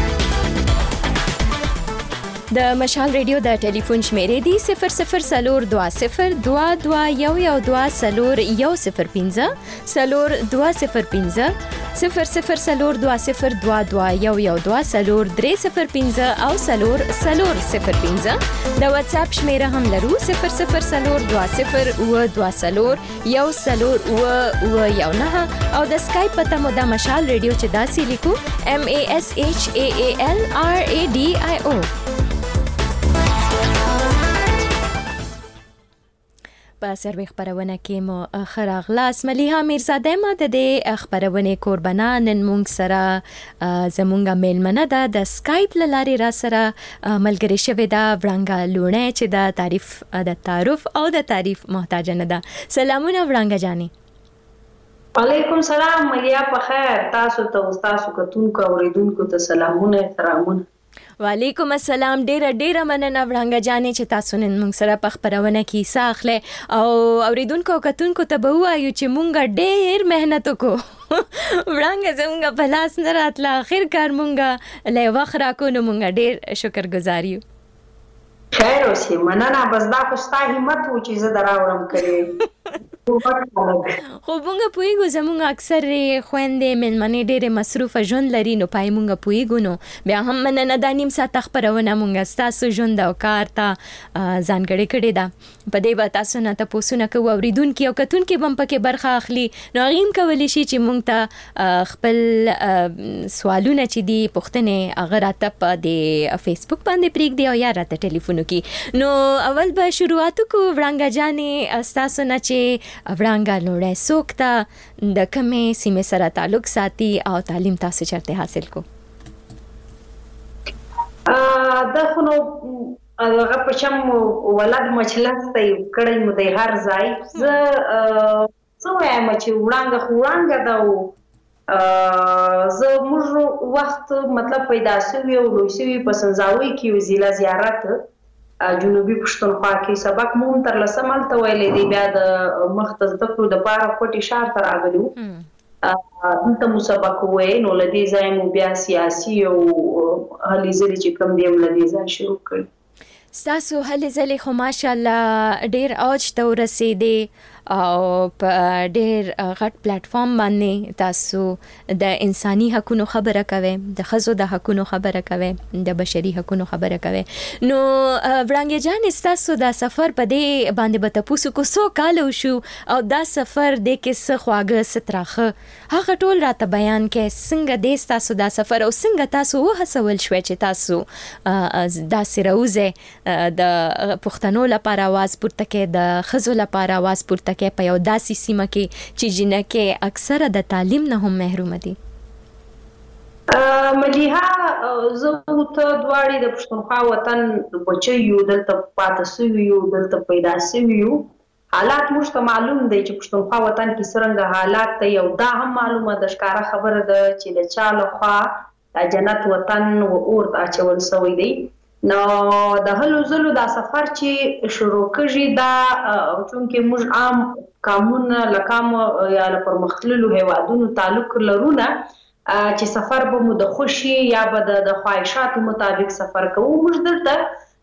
د مشال ریډیو د ټلیفون شمیرې دی صفر صفر سلور دوا صفر دوا دوا یو یو دوا سلور یو صفر پنځه سلور دوا صفر پنځه صفر صفر سلور دوا صفر دوا دوا یو یو دوا سلور درې صفر پنځه او سلور سلور صفر پنځه د واتس اپ شمیره هم لرو صفر صفر سلور دوا صفر و دوا سلور یو سلور و و یو نه او د اسکایپ پته مو د مشال ریډیو چې داسې لیکو ام ا اس اچ ا ا ال ار ا ډي آی او په سروي خبرونه کې مو خراغلاس مليها میرزاده ما د دې خبرونه قربانا نن مونږ سره زمونږه میلمنه ده د اسکایپ لاري را سره ملګری شوی دا ورانګه لونه چې د تعریف د تعارف او د تعریف محتاج نه ده سلامونه ورانګه جاني وعلیکم سلام ملیا په خیر تاسو ته تاسو کتونکو اوریدونکو ته سلامونه احترامونه وعلیکم السلام ډیره ډیره مننه ورانګه جانې چې تاسو نن موږ سره په خبرونه کې ساخله او اوریدونکو کتونکو ته به وایو چې موږ ډیر مهنت وکړو ورانګه زموږ په لاس نه راتله اخر کار موږ له وخت راکو نو موږ ډیر شکر گزار یو خیر اوسې مننه بس دا خو ستا همت و چې زه دراوړم کړې خو مونږ پوهیږو زموږ اکثر خويندې مېلمنې ډېرې مصروفه ژوند لري نو پای مونږ پوهیږو نو بیا هم مننه دا نیم ساعت خبرونه مونږ ستاسو ژوند او کار ته ځانګړې کړې ده په دې به تاسو نه تاسو کوو اوریدونکي او کتونکي هم پکې برخه اخلي نو هغه هم کولی شي چې مونږ ته خپل سوالونه چې دي پوښتنې هغه راته په د فیسبوک باندې پریږدي او یا راته ټلیفون وکړي نو اول به شروعات کو ورانګه جانې تاسو نه چې افرانګا لوړې سوکتا د کومې سیمه سره تعلق ساتي او تعلیم تاسو چرته حاصل کو ا د خو نو هغه په چم ولادت مچلس ته کړی مو د هر ځای ز څو وایم چې وړاندې خوړاندې دا ا ز موږ وخت مطلب پیدا شوی او لوی شوی په سنځاوي کې وزیلا زیارت جنوبي پښتونخوا کې سبق مون تر لسمل ته ویلې دی بیا د مختص د کړو د پاره کوټي شهر تر اغلو انت مسابقه وې نو لدی ځای مو بیا سیاسي او هلي زلي چې کوم دی لدی ځای شروع کړ تاسو هلي زلي خو ماشالله ډیر اوج ته ورسېدي او په ډیر غټ پلیټ فارم باندې تاسو د انساني حقوقو خبره کوي د خزو د حقوقو خبره کوي د بشري حقوقو خبره کوي نو ورانګه جان تاسو د سفر په دې باندې به تاسو کو سو کال شو او دا سفر د کې څه خواږه ستراخه هغه ټول راته بیان کې څنګه د تاسو د سفر او څنګه تاسو وهڅول شوي چې تاسو دا سروزه د پښتنو لپاره आवाज پورته کې د خزو لپاره आवाज پورته کې په یو داسې سیمه کې چې جنکه اکثره د تعلیم نه هم محروم دي مليها زه ته دواړي د پښتونخوا وطن بچي یو دلته پاتې سوي یو دلته پیدا سوي یو حالات مشته معلوم دی چې پښتونخوا وطن کې څنګه حالات ته یو دا هم معلومه د ښکارا خبره ده چې د چا لخوا جنت وطن و اور اچول سوی دی نو د هلو زلو دا سفر چې شروع کړي دا چونکه موږ عام قانون لکام یا پرمختللو هیوادونو تعلق لرونه چې سفر به مو د خوشي یا به د خواهشاتو مطابق سفر کوو موږ دلته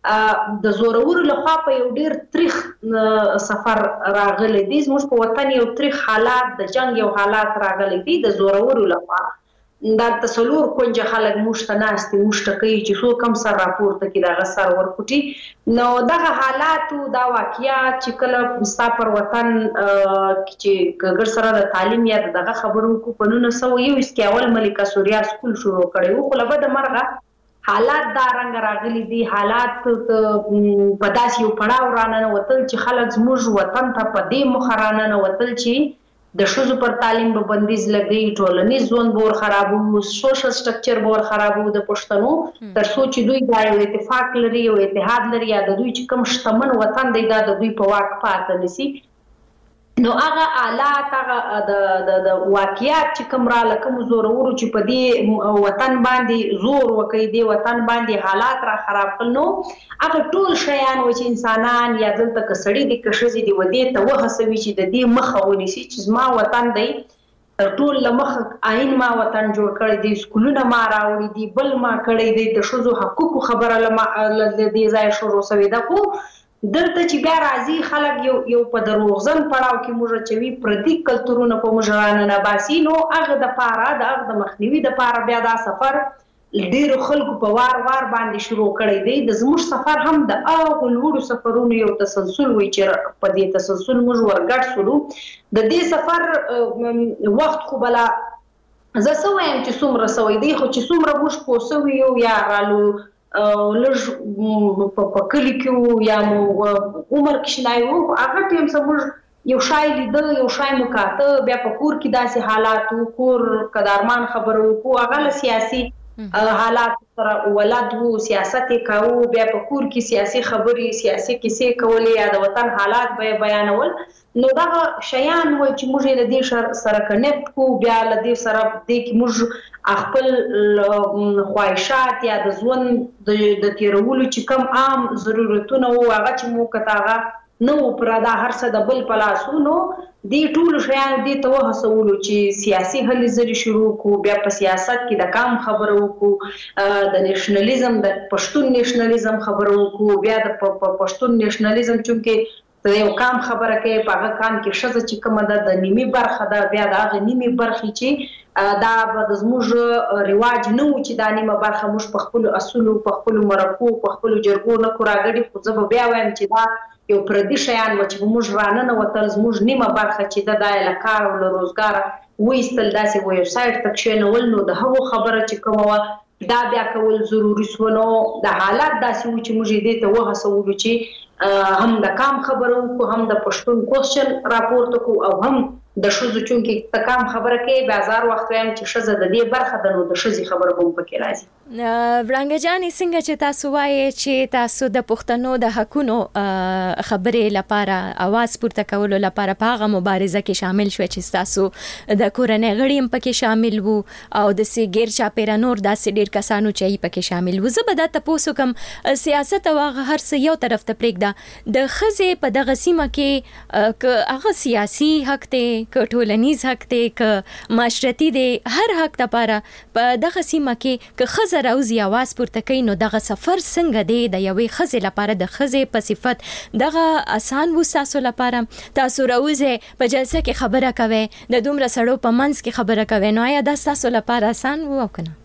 د زورور لخوا په یو ډیر تاریخ سفر راغلی دی زموږ په وطن یو تاریخ حالات د جنگ یو حالات راغلی دی د زورور لخوا دا تسلور کنجه خلک مشته ناستي مشته کوي چې څو کم سر راپورته کې دا غسر ورکوټي نو دغه حالات دا واقعیات چې کله ستا پر وطن چې ګر سره د تعلیم یا دغه خبرو کو په نو سو یو اسکیول ملکه سوریا سکول شروع کړي او خو لبد مرغه حالات دا رنګ راغلي دي حالات په داسې یو پړاو رانه وتل چې خلک زموږ وطن ته په دې مخرانه وتل چې د شوزو پر تعلیم به بندیز لګي ټولنیز ژوند بور خرابو سوشل سټرکچر بور خرابو د پښتنو تر څو چې دوی دا یو اتفاق لري او اتحاد لري یا د دوی چې کوم شتمن وطن دی دا د دوی په واک پاتې نشي نو هغه آلات هغه د د واقعیات چې کوم را لکه زورورو چې په دې وطن باندې زور وکړي دی وطن باندې حالات را خراب کړنو هغه ټول شیان و چې انسانان یا دلته کسړي دي کشزي دي ودی ته وهڅوي چې د دې مخه ونیسي چې ما وطن دی تر ټول لمخ آئین ما وطن جوړ کړی دی سکولونه ما راوړي دي بل ما کړی دی د شوزو حقوقو خبره لمه د دې ځای شروع شوی دا خو دلته چې بیا راځي خلک یو یو په دروغزن پړاو کې موږ چوي پردي کلتورونه په موږ نه باسي نو هغه د پاره د هغه د مخنیوي د پاره بیا دا سفر ډیرو خلکو په وار وار باندې شروع کړی دی د زموږ سفر هم د هغه لوړو سفرونو یو تسلسل وي چې په دې تسلسل موږ ورګډ شولو د دې سفر وخت خو بلا زه سویم چې څومره سوي دی خو چې څومره موږ پوسوي یو یا رالو لږ په کلی کې یا مو عمر کې شنایو هغه ټیم سمور یو شای لیدل یو شای مکاته بیا په کور کې داسې حالات او کور قدرمان خبرو کو هغه سیاسي حالات سره ولادت وو سیاست کاو بیا په کور کې سیاسي خبري سیاسي کیسې کولې یا د وطن حالات به بیانول نو دا شیان و چې موږ له دې سره کنیکټ کو بیا له دې سره د کې موږ خپل خواهشات یا د ژوند د تیرولو چې کم عام ضرورتونه او هغه چې مو کتاغه نو پر دا هر څه د بل پلاسونو دې ټول شیان دې ته وهڅولو چې سیاسي هلې زری شروع کو بیا په سیاست کې د کام خبرو کو د نېشنلیزم د پښتون نېشنلیزم خبرو کو بیا د پښتون نېشنلیزم چې ته یو کام خبره کوي په هغه کام کې شزه چې کومه ده د نیمه برخه ده بیا د هغه نیمه برخه چې دا د زموږ رواج نه و چې دا نیمه برخه موږ په خپل اصول په خپل مرکو په خپل جرګو نه کوراګړي خو زه بیا وایم چې دا یو پردي شیان و چې موږ رانه نه وتل زموږ نیمه برخه چې د دایله کار او روزګار وېستل داسې ویب سایټ تک شي نو ول نو د هغو خبره چې کومه دا بیا کول ضروري سونه د حالات داسې و چې موږ دې ته وهڅولو چې هم د کام خبرو کو هم د پښتون کوشن راپورته کو او هم د شوزو چونکی تکام خبره کې بازار وخت وایم چې شزه د دې برخه د نو د شزي خبره بم پکې راځي ورنګ جاني څنګه چې تاسو وایي چې تاسو د پښتنو د حقونو خبرې لپاره आवाज پورته کولو لپاره په هغه مبارزه کې شامل شوي چې تاسو د کورنۍ غړي هم پکې شامل وو او د سیګر چاپیرا نور داسې ډیر کسانو چې پکې شامل وو زه به دا تاسو کوم سیاست او هر څه یو طرف ته پرېږده د خزه په دغه سیمه کې ک هغه سیاسي حق ته ک ټولنیز حق ته ک معاشرتي دی هر حق لپاره په دغه سیمه کې ک خزه راوزي आवाज پورته کوي نو دغه سفر څنګه دی د یوې خزه لپاره د خزه په صفت دغه آسان و تاسو لپاره تاسو راوزه په جلسه کې خبره کوي د دومره سړو په منځ کې خبره کوي نو یا د تاسو لپاره آسان و او کنه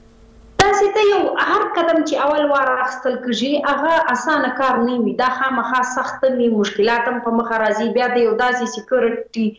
تاسو ته یو هر قدم چې اول وار اخستل کیږي هغه اسانه کار نه وي دا خامخا سخت نه مشکلات هم په مخ راځي بیا د یو داسې سکیورټي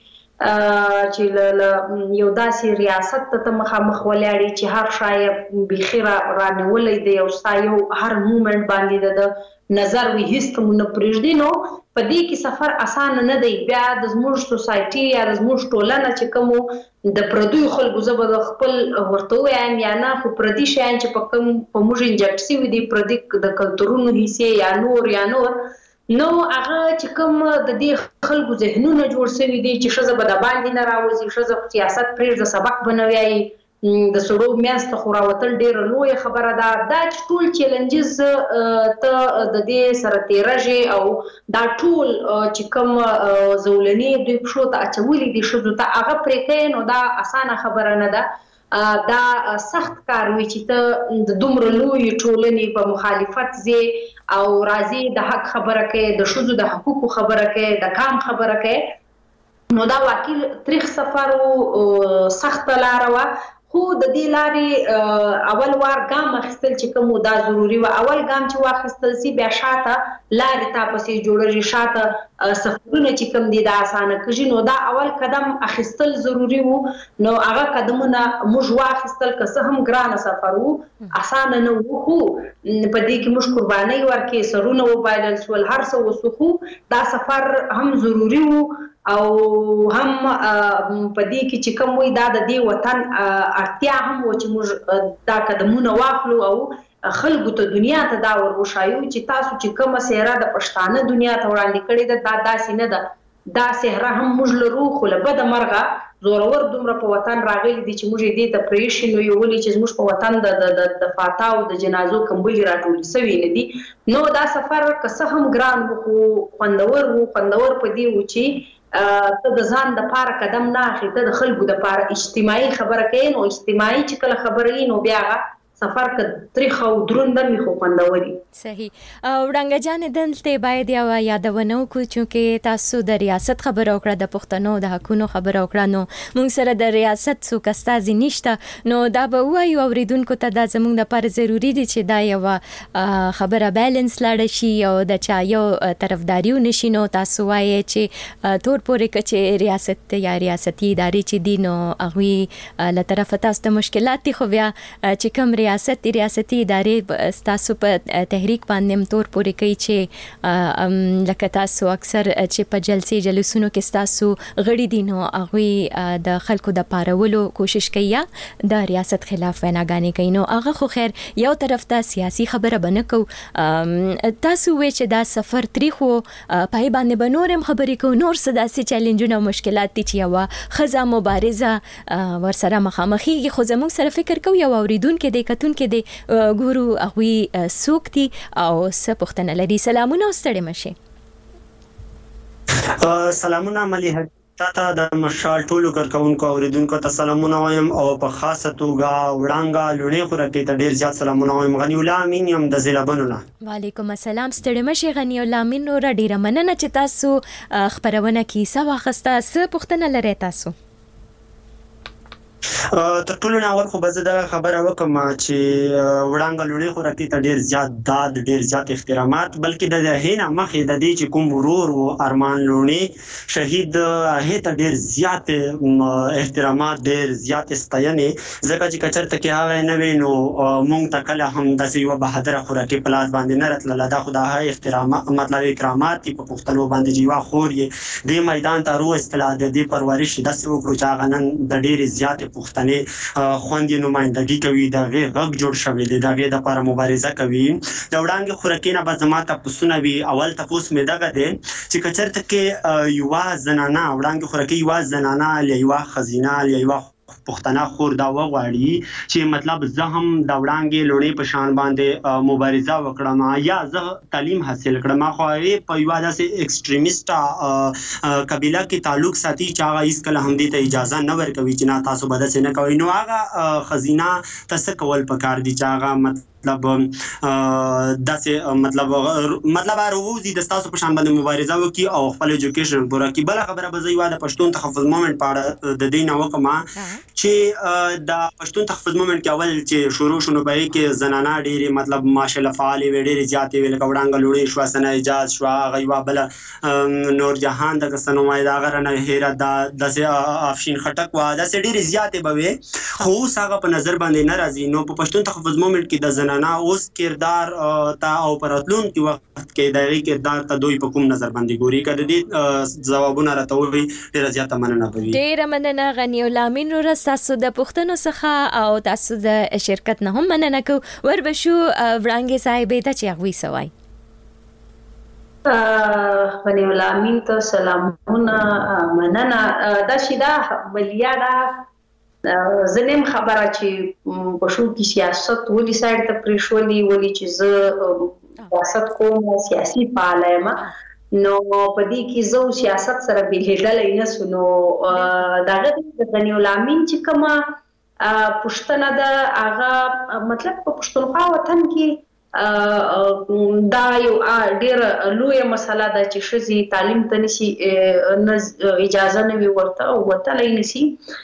چې یو داسې ریاست ته مخامخ ولاړی چې هر شای بخیره رانولې دی او سایو هر مومنت باندې د نظر وی هیڅ کوم نه پرېږدي نو په دې کې سفر اسان نه دی بیا د زموږ سوسایټي یا د زموږ ټولنه چې کوم د پردوی خلکو زبر د خپل ورته وایم یا نه خو پردي شیان چې په کوم په موږ انجکټ سي وي دی پردي د کلتورونو حصے یا نور یا نور نو هغه چې کوم د دې خلکو ذهنونه جوړ شوي دي چې شزه به د باندې نه راوځي شزه سیاست پرېږده سبق بنوي د سړو میاسته خوراوتل ډېر لوی خبره ده دا ټول چیلنجز ته د دې سره تیرېږي او دا ټول چې کوم زولنې دوی په شو ته اچولې دي شزو ته هغه پرې کوي نو دا اسانه خبره نه ده دا سخت کار وي چې ته د دومره لوی ټولنې په مخالفت زی او راځي د حق خبره کوي، د ښځو د حقوقو خبره کوي، د کام خبره کوي. نو دا واقعي تاریخ سفر او سخت لار و، خو د دې لارې اول وار ګام اخیستل چې کوم دا ضروري و. اول ګام چې واخیستل سي بیا شاته لارې تاسو جوړږي، شاته سفرونه چې کوم دي دا اسانه کیږي. نو دا اول قدم اخیستل ضروري وو. نو هغه قدمونه موږ واخیستل، که څه هم ګران سفر وو، اسانه نه وو، خو په دې کې موږ قرباني ورکې، سرونه وبایلل سول، هر څه وسو، خو دا سفر هم ضروري وو او هم په دې کې چې کوم وي دا د دې وطن اړتیا هم و چې موږ دا قدمونه واخلو او خلکو ته دنیا ته دا ورغوښایو چې تاسو چې کومه سیاره د پښتانه دنیا ته وړاندې کړې ده دا داسې نه ده. دا سیاره هم موږ لرو، خو له بده مرغه زورور دومره په وطن راغلي دي چې موږ دې ته پرېښي نو یو ولې چې موږ په وطن د د فاتا او د جنازو کمبلې راټولې سوي نه دي. نو دا سفر که څه هم ګران و خو خوندور و. خوندور په دې و چې ته د ځان د پاره قدم نه اخلي، ته د خلکو د پاره اجتماعي خبره کوي. نو اجتماعي چې کله خبره وي نو بیا سفر که تریخ او دروند وي خو خوندوري. صحیح. وړانګه جان دلته باید یو یادونه وکړو چې تاسو د ریاست خبره وکړه، د پښتنو د حقونو خبره وکړه، نو موږ سره د ریاست څوک استازي نشته. نو دا به وایو اوریدونکو ته دا زموږ لپاره ضروری دي چې دا یو خبره بیلانس لاړ شي او د چا یو طرفداري ونشي. نو تاسو وایي چې تور پورې کچې ریاست یا ریاستي ادارې چې دي نو هغوی له طرفه تاسو ته مشکلات دي، خو بیا چې کوم ریاست ریاستي ادارې تاسو په تحریک باندې تور پورې کوي چې لکه تاسو اکثر چې په جلسې جلسونو کې تاسو غړي دي نو هغوی د خلکو د پارولو کوشش کوي یا د ریاست خلاف ویناګانې کوي. نو هغه خو خیر یو طرف ته سیاسي خبره بنه کو. تاسو وی چې دا سفر تاریخو پای باندې بنورم خبرې کو، نور څه داسې چیلنجونه او مشکلات دي چې یو خزه مبارزه ورسره مخامخېږي، خو زموږ سره فکر کوي او اوریدونکو د کتونکو د ګورو هغوی څوک دي او څه پوښتنه لري. سلامونه او ستړي مشي. سلامونه مليحه تاته د مشال ټولو کارکونکو اوریدونکو ته سلامونه وایم او په خاصه توګه وړانګه لونی خورکې ته ډیر زیات سلامونه وایم. غنی الله امین یم د زیلابونو. وعلیکم السلام. ستړي مشي غنی الله امین. نو ډیره مننه چې تاسو خبرونه کیسه واخسته. څه پوښتنه لري تاسو؟ تر ټولو نه اول خو به زه دغه خبره وکړم چې وړانګه لوڼې خورکې ته ډېر زیات داد، ډېر زیات احترامات، بلکې د هغې نه مخکې د دې چې کوم ورور و ارمان لوڼې شهید، هغې ته ډېر زیات احترامات، ډېر زیات ستاینې، ځکه چې که چېرته کې هغه نه وي نو موږ ته کله هم داسې یوه بهادره خورکې په لاس باندې نه راتلله. دا خو د هغه احترامات مطلب اکرامات دي په پښتنو باندې چې یوه خور یې دې میدان ته راوستله، د دې پرورش یې داسې وکړو چې هغه نن د ډېرې زیاتې پښتنې خوندې نمایندګي کوي، د هغې غږ جوړ شوی دی، د هغې دپاره مبارزه کوي. د وړانګې خورکې نه به زما تپوسونه وي. اول تپوس مې دغه دی چې که چېرته کې یوه زنانه وړانګې خورکې یوه زنانه یا یوه ښځینه یا یوه پښتنه خور دا وغواړي چې مطلب زه هم د وړانګې لوڼې په شان باندې مبارزه وکړم یا زه تعلیم حاصل کړم، خو هغې په یوه داسې ایکسټریمیسټه قبیله کې تعلق ساتي چې هغه هېڅکله همدې ته اجازه نه ورکوي چې نه تاسو به داسې نه کوئ. نو هغه ښځینه ته څه کول پکار دي چې هغه مطلب داسې مطلب مطلب راووځي د ستاسو په شان باندې مبارزه وکړي او خپل ایجوکیشن پوره کړي. بله خبره به زه یوه د پښتون تحفظ مومنټ په اړه د دې نه وکړم چې د پښتون تحفظ مومنټ کې اول چې شروع شو نو په هغې کې زنانه ډېرې مطلب ماشاءالله فعالې وې، ډېرې زیاتې وې، لکه وړانګه لوڼې شوه، ثنا اعجاز شوه، هغه یوه بله نور جهان دغه څه نومایده هغه رانه هیره دا داسې افشین خټک وه، داسې ډېرې زیاتې به وې، خو اوس هغه په نظر باندې نه راځي. نو په پښتون تحفظ مومنټ کې د زنانه اوس کردار ته او په راتلونکي وخت کې د هغې کردار ته دوی په کوم نظر باندې ګوري؟ که د دې ځوابونه راته ووایي ډېره زیاته مننه به وي. ډېره مننه غني الله امین وروره، ستاسو د پوښتنو څخه او تاسو د شرکت نه هم مننه کوو. وربشو وړانګې صاحبې ته چې هغوی څه وایي. غني الله امین ته سلامونه، مننه. دا شیدا بلیا دا زنیم خبره چې په شو کې سیاست ولې سایډ ته پرېښولي، ولې چې زه سیاست کوم، سیاسي فعاله یم، نو په دې کې زه سیاست سره بېلېدلی نه سو. نو د هغه د غني الله امین چې کومه پښتنه د هغه مطلب په پښتونخوا وطن کې دا یو ډیر لوی مسله ده چې ښځې تعلیم ته نشي اجازه نه وي ورته وتلی نشي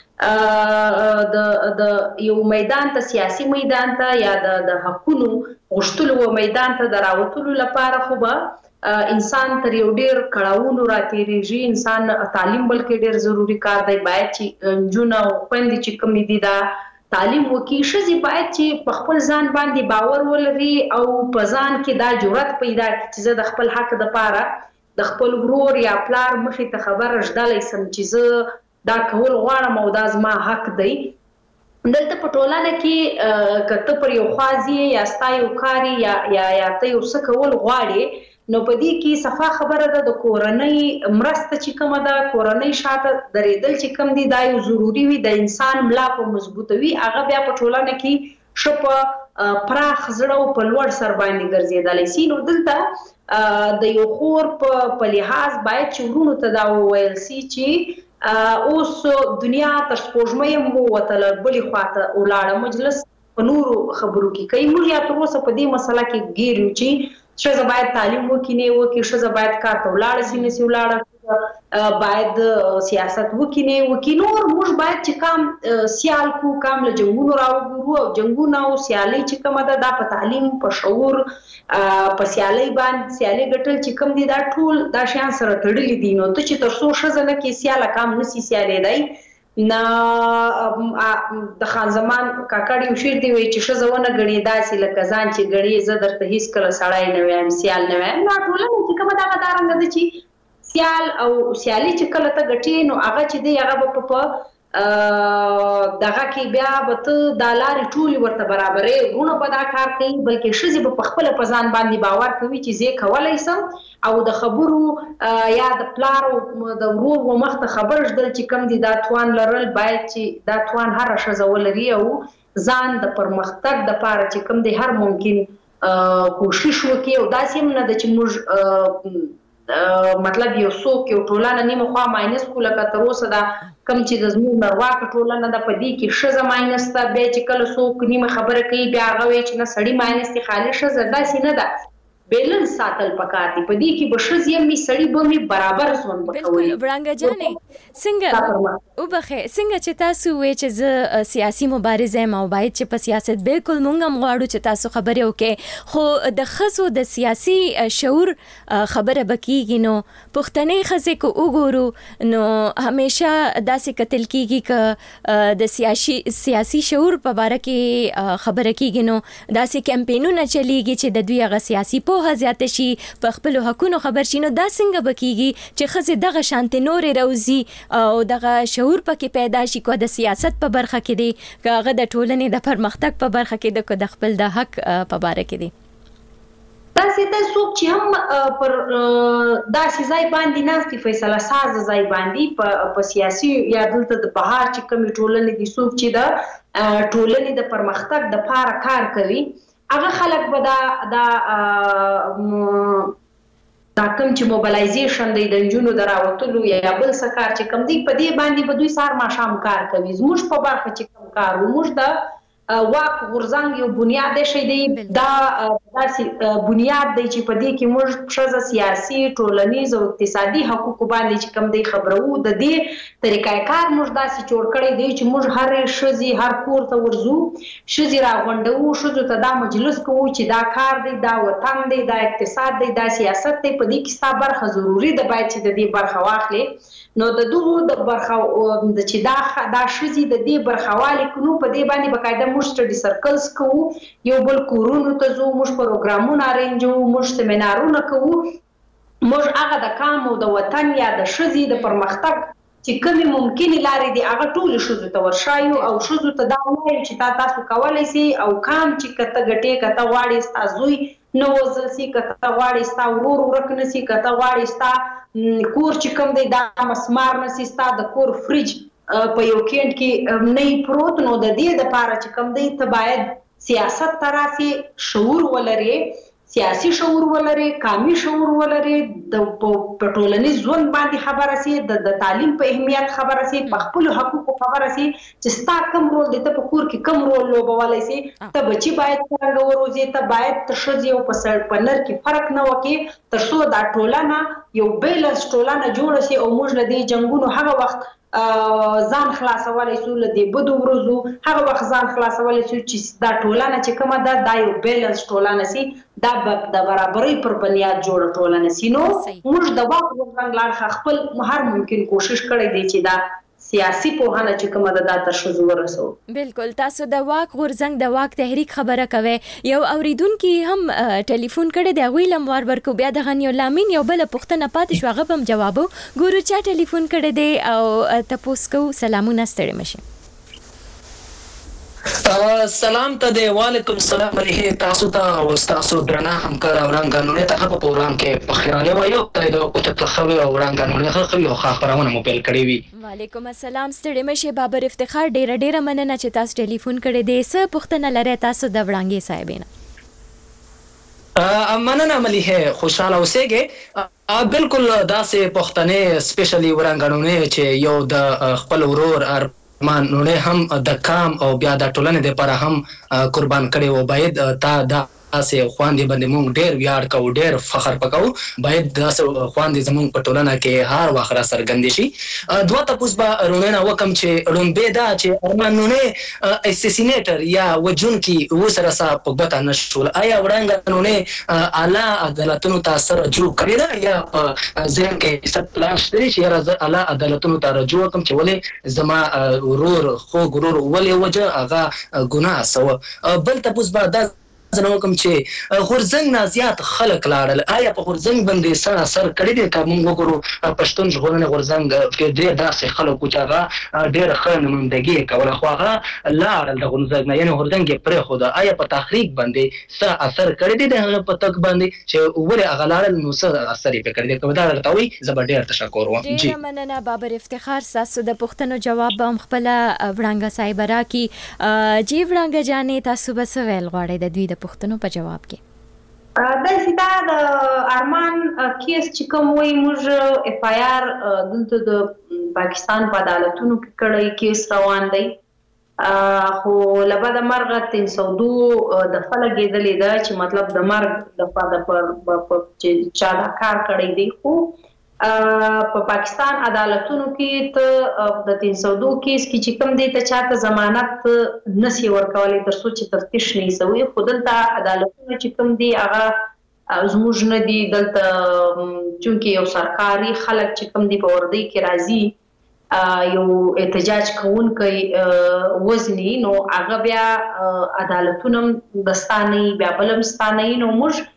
د د یو میدان ته سیاسي میدان ته یا د حقونو غوښتلو میدان ته د راوتلو لپاره خو به انسان تر یو ډیر کړاوونو راتېرېږي. انسان تعلیم بلکې ډیر ضروری کار دی. باید چې نجونه او خویندې چې کومې دي دا تعلیم وکړي. ښځې باید چې په خپل ځان باندې باور ولري او په ځان کې دا جرأت پیدا کړي چې زه د خپل حق دپاره د خپل ورور یا پلار مخې ته خبره ږدلی سم چې زه دا کول غواړم او دا زما حق دی. دلته په ټولنه کې که ته پر یو خوا ځې یا ستا یو کار یا یا ته یو څه کول غواړې نو په دې کې صفا خبره ده د کورنۍ مرسته چې کومه ده کورنۍ شاته درېدل چې کوم دي دا یو ضروري وي. د انسان ملا په مضبوطوي هغه بیا په ټولنه کې ښه په پراخ زړه او په لوړ سر باندې ګرځېدلی سي. نو دلته د یو خور په لحاظ باید چې وروڼو ته دا وویل سي چې اوس دنیا تر سپوږمۍ هم ووتله بلې خواته ولاړه مجلس په نورو خبرو کې کوي. موږ یا تر اوسه په دې مسله کې ګیر یو چې ښځه باید تعلیم وکړي نه وکړي ښځه باید کار ته ولاړه سي نه سي ولاړه باید سیاست وکړي نه وکړي. نور موږ باید چې کام سیال کو کام له جنګونو راوګورو او جنګونه او سیالۍ چې کومه ده دا په تعلیم په شعور په سیالۍ باندې سیالۍ ګټل چې کوم دي دا ټول دا شیان سره تړلي دي. نو ته چې تر څو ښځه نه کې سیاله کام نه سي سیالېدی نه د خان زمان کاکړ یو شعر دی وایي چې ښځه ونه ګڼې داسې لکه ځان چې ګڼې زه درته هېڅکله سړی نه وایم سیال نه وایم. نو ټولنه چې کومه دغه دارنګه ده چې سیال او سیالي چې کله ته ګټې نو هغه چې دی هغه به په دغه کې بیا به ته دا لارې ټولې ورته برابرې وروڼه به دا کار کوي بلکې ښځې به په خپله په ځان باندې باور کوي چې زه کولی سم او د خبرو یا د پلار او د ورور و مخ ته خبر ږدل چې کوم دي دا توان لرل باید چې دا توان هره ښځه ولري او ځان د پرمختګ دپاره چې کوم دی هر ممکن کوشش وکړي. او داسې هم نه ده چې موږ مطلب یو څوک یو ټولنه نیمه خوا ماینس کړو لکه تر اوسه دا کوم چې د زموږ نرواکه ټولنه ده په دې کې ښځه ماینس ده بیا چې کله څوک نیمه خبره کوي بیا هغه وایي چې نه سړي ماینس دي خالي ښځه داسې نه ده. بیلنس ساتل پکار دي په دې کې به ښځې هم وي سړي به هم برابر ژوند به کوي. وړانګه جانې څنګه وبخې څنګه چې تاسو وایئ چې زه سیاسي مبارزه یم او باید چې په سیاست بالکل موږ هم غواړو چې تاسو خبرې وکړئ خو د ښځو د سیاسي شعور خبره به کېږي نو پښتنې ښځې که وګورو نو همیشه داسې کتل کېږي که د سیاسي سیاسي شعور په باره کې خبره کېږي نو داسې کمپینونه چلیږي چې د دوی هغه سیاسي پوهه زیاته شي په خپلو حقونو خبر شي. نو دا څنګه به کېږي چې ښځې دغه شانتې نورې روزي او دغه شعور پکې پیدا شي که د سیاست په برخه کې دی که هغه د ټولنې د پرمختګ په برخه کې دی که د خپل د حق په باره کې دی. داسې ته څوک چې هم پر داسې ځای باندې ناست دي فیصله ساز ځای باندې په سیاسي یا دلته د بهار چې کومې ټولنې دي څوک چې د ټولنې د پرمختګ دپاره کار کوي هغه خلک به دا دا دا کوم چې موبلایزیشن دی د نجونو د راوتلو یا بل څه کار چې کوم دی په دې باندې به دوی سهار ماښام کار کوي. زموږ په برخه چې کوم کار و موږ د واک غورځنګ یو بنیاد شی دی دا داسې بنیاد دی چې په دې کې موږ ښځه سیاسي ټولنیز او اقتصادي حقوقو باندې چې کوم دی خبرو د دې طریقه کار موږ داسې جوړ کړی دی چې موږ هر ښځې هر کور ته ورځو ښځې راغونډوو ښځو ته دا مجلس کوو چې دا کار دی دا وطن دی دا اقتصاد دی دا سیاست دی په دې کې ستا برخه ضروري ده باید چې د دې برخه واخلې. نو د دغو د برخه چې دا دا ښځې د دې برخوالې کړو په دې باندې باقاعده موږ سټډي سرکلز کوو یو بل کورونو ته ځو موږ پروګرامونه ارینجوو موږ سیمینارونه کوو موږ هغه د کام او د وطن یا د ښځې د پرمختګ چې کومې ممکنې لارې دي هغه ټولې ښځو ته ورښایو او ښځو ته دا ووایو چې تا تاسو کولی سئ او کام چې که ته ګټې که ته غواړې ستا زوی نه وژل سي که ته غواړې ستا ورور ورک نه سي که ته غواړې ستا کور چې کوم دی دا مسمار نه سي ستا د کور فریج په یو کینټ کې نه پروت نو د دې دپاره چې کوم دی ته باید سیاست ته راسې شعور ولرې سیاسي شعور ولري، قومي شعور ولري، د پټولنیز ژوند باندې خبره سي، د تعلیم په اهمیت خبره سي، په خپل حقوقو خبره سي چې ستا کوم رول دی، ته په کور کې کوم رول لوبولی سي، ته بچي باید څنګه وروزي، ته باید تر ښځې او په سړي په نر کې فرق نه وکړي تر څو دا ټولنه یو بیلنس ټولنه جوړه سي او موږ له دې جنګونو هغه وخت ځان خلاصولی سو، له دې بدو ورځو هغه وخت ځان خلاصولی سو چې دا ټولنه چې کومه ده دا یو بیلنس ټولنه سي، دا د برابرۍ پر بنیاد جوړه ټولنه سي. نو موږ د واک غورځنګ لاړ خپل هر ممکن کوشش کړی دی چې دا سیاسي پوهانه چې کومه ده دا تر ښځو ورسو. بالکل، تاسو د واک غورځنګ د واک تحریک خبره کوي. یو اوریدونکي هم ټلیفون کړی دی، هغوی له وار ورکو. بیا د غنی لامین یو بله پوښتنه پاتې شوه، هغه به هم جوابو. ګورو چا ټلیفون کړی دی او تپوس کوو. سلامونه، ستړي مه شئ. سلام ته دی. وعلیکم السلام علیه تاسو ته او تاسو درنه همکار ورانګانونه ته په پروګرام کې په خیال یو ته د اوچت خوي او ورانګانونه خو یو خبرونه مو پیل کړی وي. وعلیکم السلام، ستړي مشه. بابر افتخار ډیره ډیره مننه چې تاسو ټلیفون کړی دی. څه پوښتنه لرئ تاسو د وړانګې صاحبینه؟ مننه مليحه، خوشاله اوسئ. بالکل داسې پښتنې سپیشلی ورانګانونه چې یو د خپل ورور ارمان نونه هم د کام او بیا د ټولنې لپاره هم قربان کړي وو. باید تا دا داسې خواندې باندې مونږ ډېر ویاړ کوو، ډېر فخر پکوو. باید داسې خواندې زمونږ په ټولنه کې هر وخت را څرګندې شي. دوه تپوس به رونینا وکم چې لومبې دا چې ارمان نونه اسیسینیټر یا وجونکي وسره سره په ګوته نه شول. آیا وړانګه نونه اعلی عدالتونو ته سره رجوع کړې ده یا په ذهن کې ست پلان شته چې یاره اعلی عدالتونو ته رجوع وکم چې ولې زما ورور خوږ ورور ولې وجه هغه ګناه سوه؟ بل تپوس به دا زنه کوم چې غورځنګ نه زیات خلک لاړل. آیا په غورځنګ باندې سره اثر کړی دی که موږ وګورو پښتون ژغورنې غورځنګ کې ډېر داسې خلکو چې هغه ډېره ښه نمایندګي یې کوله خو هغه لاړل د غورځنګ نه، یعنې غورځنګ یې پرېښوده. آیا په تحریک باندې څه اثر کړی دی د هغه په تګ باندې چې ولې هغه لاړل؟ نو څه اثر یې پرې کړی دی؟ که دا درته وایي زه به ډېر تشکر وم. ډېره مننه بابر افتخار، ستاسو د پوښتنو جواب به هم خپله وړانګه صاحبه راکړي. جی وړانګه جانې، تاسو به څه ویل غواړئ د دوی د پوښتنو په جواب کې؟ داسې دا د ارمان کیس چې کوم وایي موږ اف آی آر دلته د پاکستان په عدالتونو کې کړی کیس روان دی، خو له بده مرغه تین سو دو دفعه لګېدلې ده چې مطلب د مرګ دفعه چې چا دا کار کړی دی. خو په پاکستان عدالتونو کې ته د تین سو دو کیس کې چې کوم دی ته چاته ضمانت نشي ورکولی تر څو چې تفتیش نه وي سوی. خو دلته عدالتونه چې کوم دی هغه زموږ نه دي. دلته چونکې یو سرکاري خلک چې کوم دی په وردی کې راځي یو احتجاج کوونکی وزني، نو هغه بیا عدالتونه د ستانه بیا بلم ستانه. نو موږ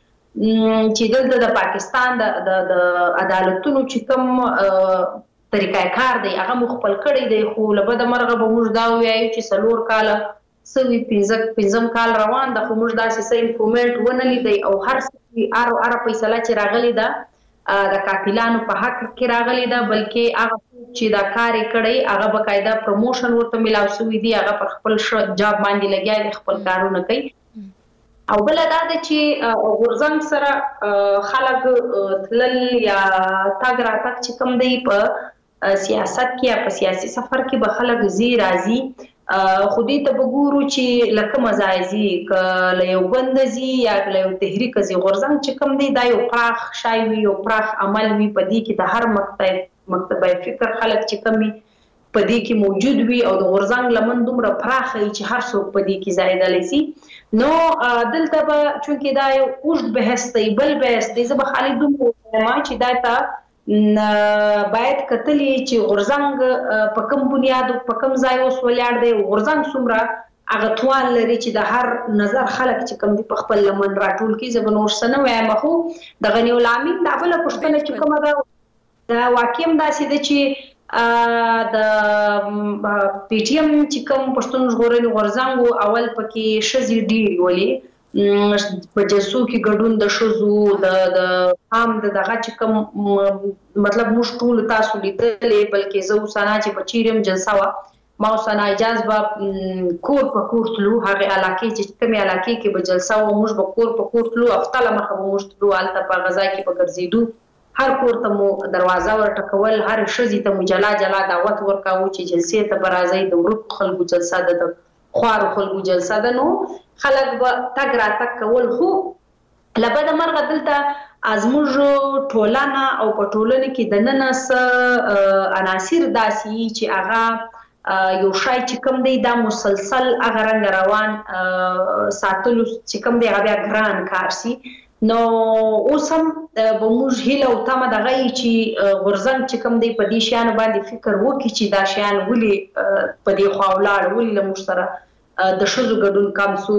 چې دلته د پاکستان د عدالتونو چې کوم طریقه کار دی هغه مو خپل کړی دی، خو له بده مرغه به موږ دا ووایو چې څلور کاله سوي پنځم کال روان ده، خو موږ داسې څه امپرومنټ ونه لیدی. او هر څه هره فیصله چې راغلې ده د قاتلانو په حق کې راغلې ده، بلکې هغه چې دا کار یې کړی هغه باقاعده پروموشن ورته میلاو سوی دی، هغه پر خپل جاب باندې لګیا دی، خپل کارونه کوي. او بل دا ده چې غورځنګ سره خلک تلل یا تګ راتګ چې کوم دی په سیاست کې یا په سیاسي سفر کې به خلک ځي راځي. خو دې ته به ګورو چې له کومه ځایه ځي، که له یو ګوند ځي یا له یو تحریکه ځي. غورځنګ چې کوم دی دا یو پراخ شی وي، یو پراخ عمل وي، په دې کې د هر مکتب مکتبه فکر خلک چې کوم وي په دې کې موجود وي، او د غورځنګ لمن دومره پراخه وي چې هر څوک په دې کې ځایېدلی سي. نو دلته به چونکې دا یو اوږد بحث دی، بل بحث دی. زه به خالي دومره ووایم چې دا ته باید کتلی چې غورځنګ په کوم بنیاد په کوم ځای اوس ولاړ دی، غورځنګ څومره هغه توان لري چې د هر نظر خلک چې کوم دي په خپل لمن راټول کړي. زه به نور څه نه وایم، خو د غني العامین دا بله پوښتنه چې کومه ده دا واقع هم داسې ده چې د پی ټي ایم چې کوم پښتون ژغورنې غورځنګ اول پکې ښځې ډېرې ولې په جلسو کې ګډون د ښځو د عام د دغه چې کوم مطلب موږ ټول تاسو لیدلې، بلکې زه اوس انا چې په چیرې هم جلسه وه ما وسنا اجازه به کور په کور تلو هغه علاقې چې کومه علاقې کې به جلسه و موږ به کور په کور تلو افتله مخه موږ تلو الته په غزا کې په ګرځېدو هر کور ته مو دروازه ورټکول هر شذې ته مو جلا جلا دعوت ورکاو چې جلسې ته برازي د ورک خلکو جلسه ده خوار خلکو جلسه ده نو خلک به تګ را تک کول خو لبد مرغه دلته ازموږ ټولنه او په ټولنه کې د ننس عناصر داسي چې هغه یو شای چې کوم دی دا مسلسل هغه رنګ روان ساتلو چې کوم دی هغه ګران کار سي نو اوسم به موږ هیله او تمه دغه چې غرزنګ چې کوم دی په دې شیان باندې فکر وکړي چې دا شیان ولي په دې خوا ولاړ ولي له موږ سره د شذو ګډون کم سو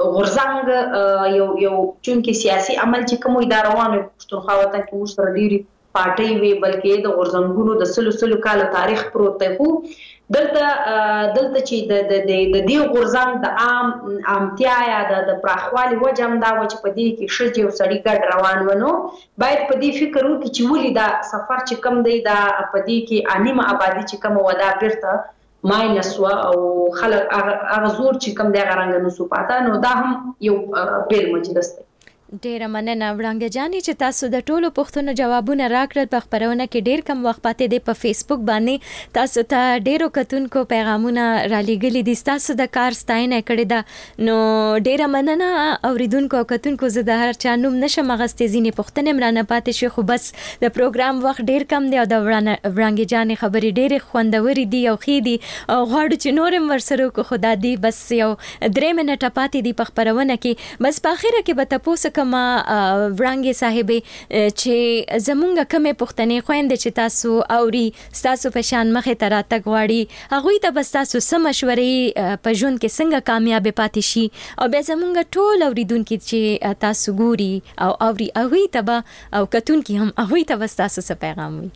غرزنګ یو یو چونکه سیاسي عمل چې کوم اداره وانه پښتونخوا وطن کې موږ سره ډیری پارټي وی بلکې د غرزنګونو د سلو سلو کال تاریخ پروت دی خو دلته دلته چې د د د دې غرزنګ د عام عامتیا یا د پراخوالي وجم دا و چې په دې کې شذ یو سړی ګډ روان ونو باید په دې فکر وکړي چې ولې دا سفر چې کوم دی دا په دې کې انیمه آبادی چې کوم ودا بیرته ماینس وا او خلک هغه زور چې کوم دی غرانګ نو سو پاته نو دا هم یو بیل مجلس دی ډیره مننه وړاندې جانې چې تاسو د ټولو پوښتنو جوابونه راکړل په خبرونه کې ډیر کم وخت پاتې دی په فیسبوک باندې تاسو ته ډیرو کتونکو پیغامونه را لېږلي دي تاسو د کار ستاینه کړې ده نو ډیره مننه اوریدونکو او کتونکو زه د هر چا نوم نشم اخیستې ځینې پوښتنې مې رانه پاتې شوې خو بس د پروګرام وخت ډیر کم دی او د وړاندې جانې خبرې ډیرې خوندورې دي او ښې دي او غواړو چې نور هم ورسره وکړو خو دا دي بس یو درې منټه پاتې دي په خبرونه کې بس په اخره کې به تاسو ما ورانګي صاحبې چې زمونږ کومه پښتنې خويندې چې تاسو اوري تاسو په شان مخه تر اتګ غواړي هغه ته بس تاسو سم مشورې په ژوند کې څنګه کامیاب پاتې شي او به زمونږ ټول اوریدونکو چې تاسو ګوري او اوري هغه ته او کتونکو هم هغه ته بس تاسو څه پیغام وي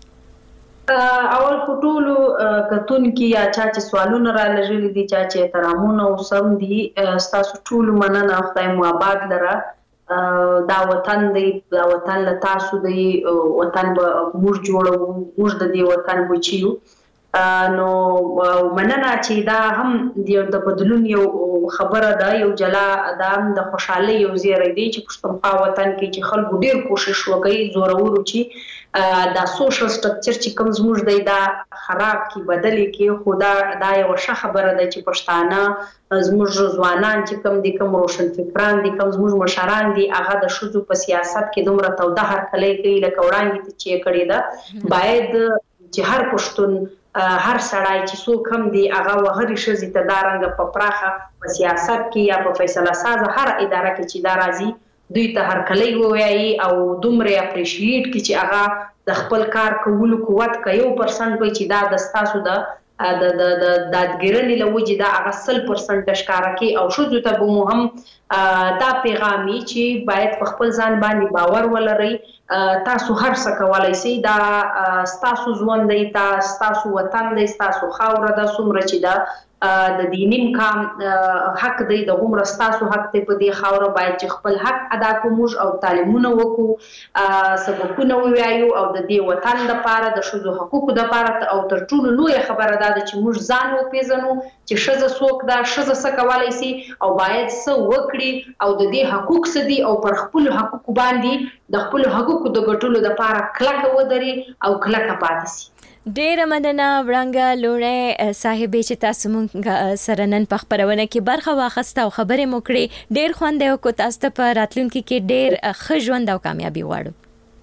اول فټولو کتونکو یا چا چې سوالونه را لږلي دي چا چې احترامونه او سم دي تاسو ټول مننه خدای مو آباد لره دا وطن دی دا وطن له تاسو دی وطن به موږ جوړو موږ د دې وطن بچیو نو مننه چې دا هم د بدلون یو خبره ده یو جلا ادم د خوشحالي یو زیری دی چې پښتونخوا وطن کې چې خلکو ډیر کوشش وکړي زورورو چې دا سوشل سټرکچر چې کوم زموږ دی دا خراب کی بدلی کې خدا دا یو ښه خبره ده چې پښتانه زموږ ځوانان چې کوم دي کوم روشن فکران دي کوم زموږ مشران دي هغه د شذو په سیاست کې دومره توده هرکلی کوي لکه وړاندې چې کړی ده باید چې هر پښتون هر سړی چې څوک هم دی هغه وهري شذې ته دا رنګ په پراخه په سیاست کې یا په فیصله ساز هر اداره کې چې دا راځي دوی ته هرکلی ووایي او دومره اپریشیټ کی چې هغه د خپل کار کولو قوت کوي یو پرسنټ وي چې دا د تاسو د د د د دادګرنې لوجي دا هغه سل پرسنټ ښکارا کوي او شذو ته به مو هم دا پیغامي چې باید په خپل ځان باندې باور ولري تاسو هر څه کولای شئ دا تاسو ژوند دی تاسو وطن دی تاسو خاور ده څومره چې دا د دینیم کام حق دی د عمر تاسو حق ته په دې خاور باید چې خپل حق ادا کوو او تعلیمونه وکړو سبقونه ووایو او د دې وطن لپاره د شذو حقوقو لپاره او تر ټولو لوی خبره ده چې موږ ځان وپیژنو چې شذ څوک ده شذ څه کولای شي او باید څه وکړي او د دې حقوق څه دي او پر خپل حقوق باندې د خپل حقوقو د ګټلو لپاره کلک ودري او کلک پاتې شي ډیره مننه وړاندې لوړې صاحب چې تاسو مونږ سره نن په خبرونه کې برخه واخسته او خبرې مو کړې ډیر خوند یو کو تاسو ته په راتلونکي کې ډیر ښه ژوند او کامیابی غواړم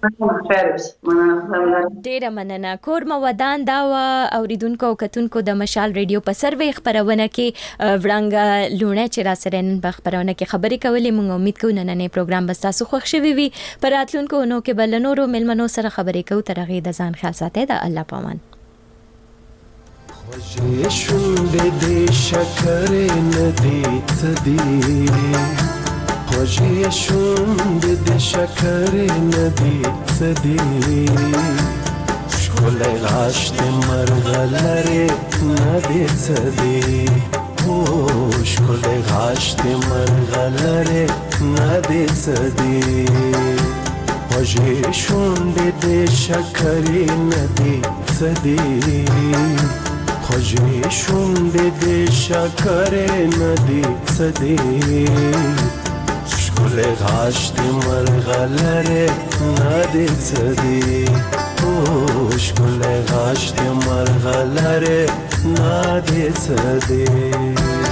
ډیره مننه کور مو ودان دا اوریدونکو او کتونکو د مشال ریډیو په سروي خبرونه کې وړاندې لونه چې را سره نن په خبرونه کې خبرې کولې موږ امید کوو نن نه پروګرام بس تاسو خوښ شوي وي پر راتلونکو نو کې بل نورو ملمنو سره خبرې کوو تر هغه د ځان خیال ساتئ د الله پامان خوږې شونډې دې شکرې ندی څدي خوږې شونډې دې شکرې ندی څدي ښکلی غاښ دې مرغلرې ندی څدي هو ښکلی غاښ دې مرغلرې ندی څدي خوږې شونډې دې شکرې ندی څدي خوږې شونډې دې شکرې نه دي څه دي ښکلی غاښ دې مرغلرې نه دي څه دي ښکلی غاښ دې مرغلرې نه دي څه دي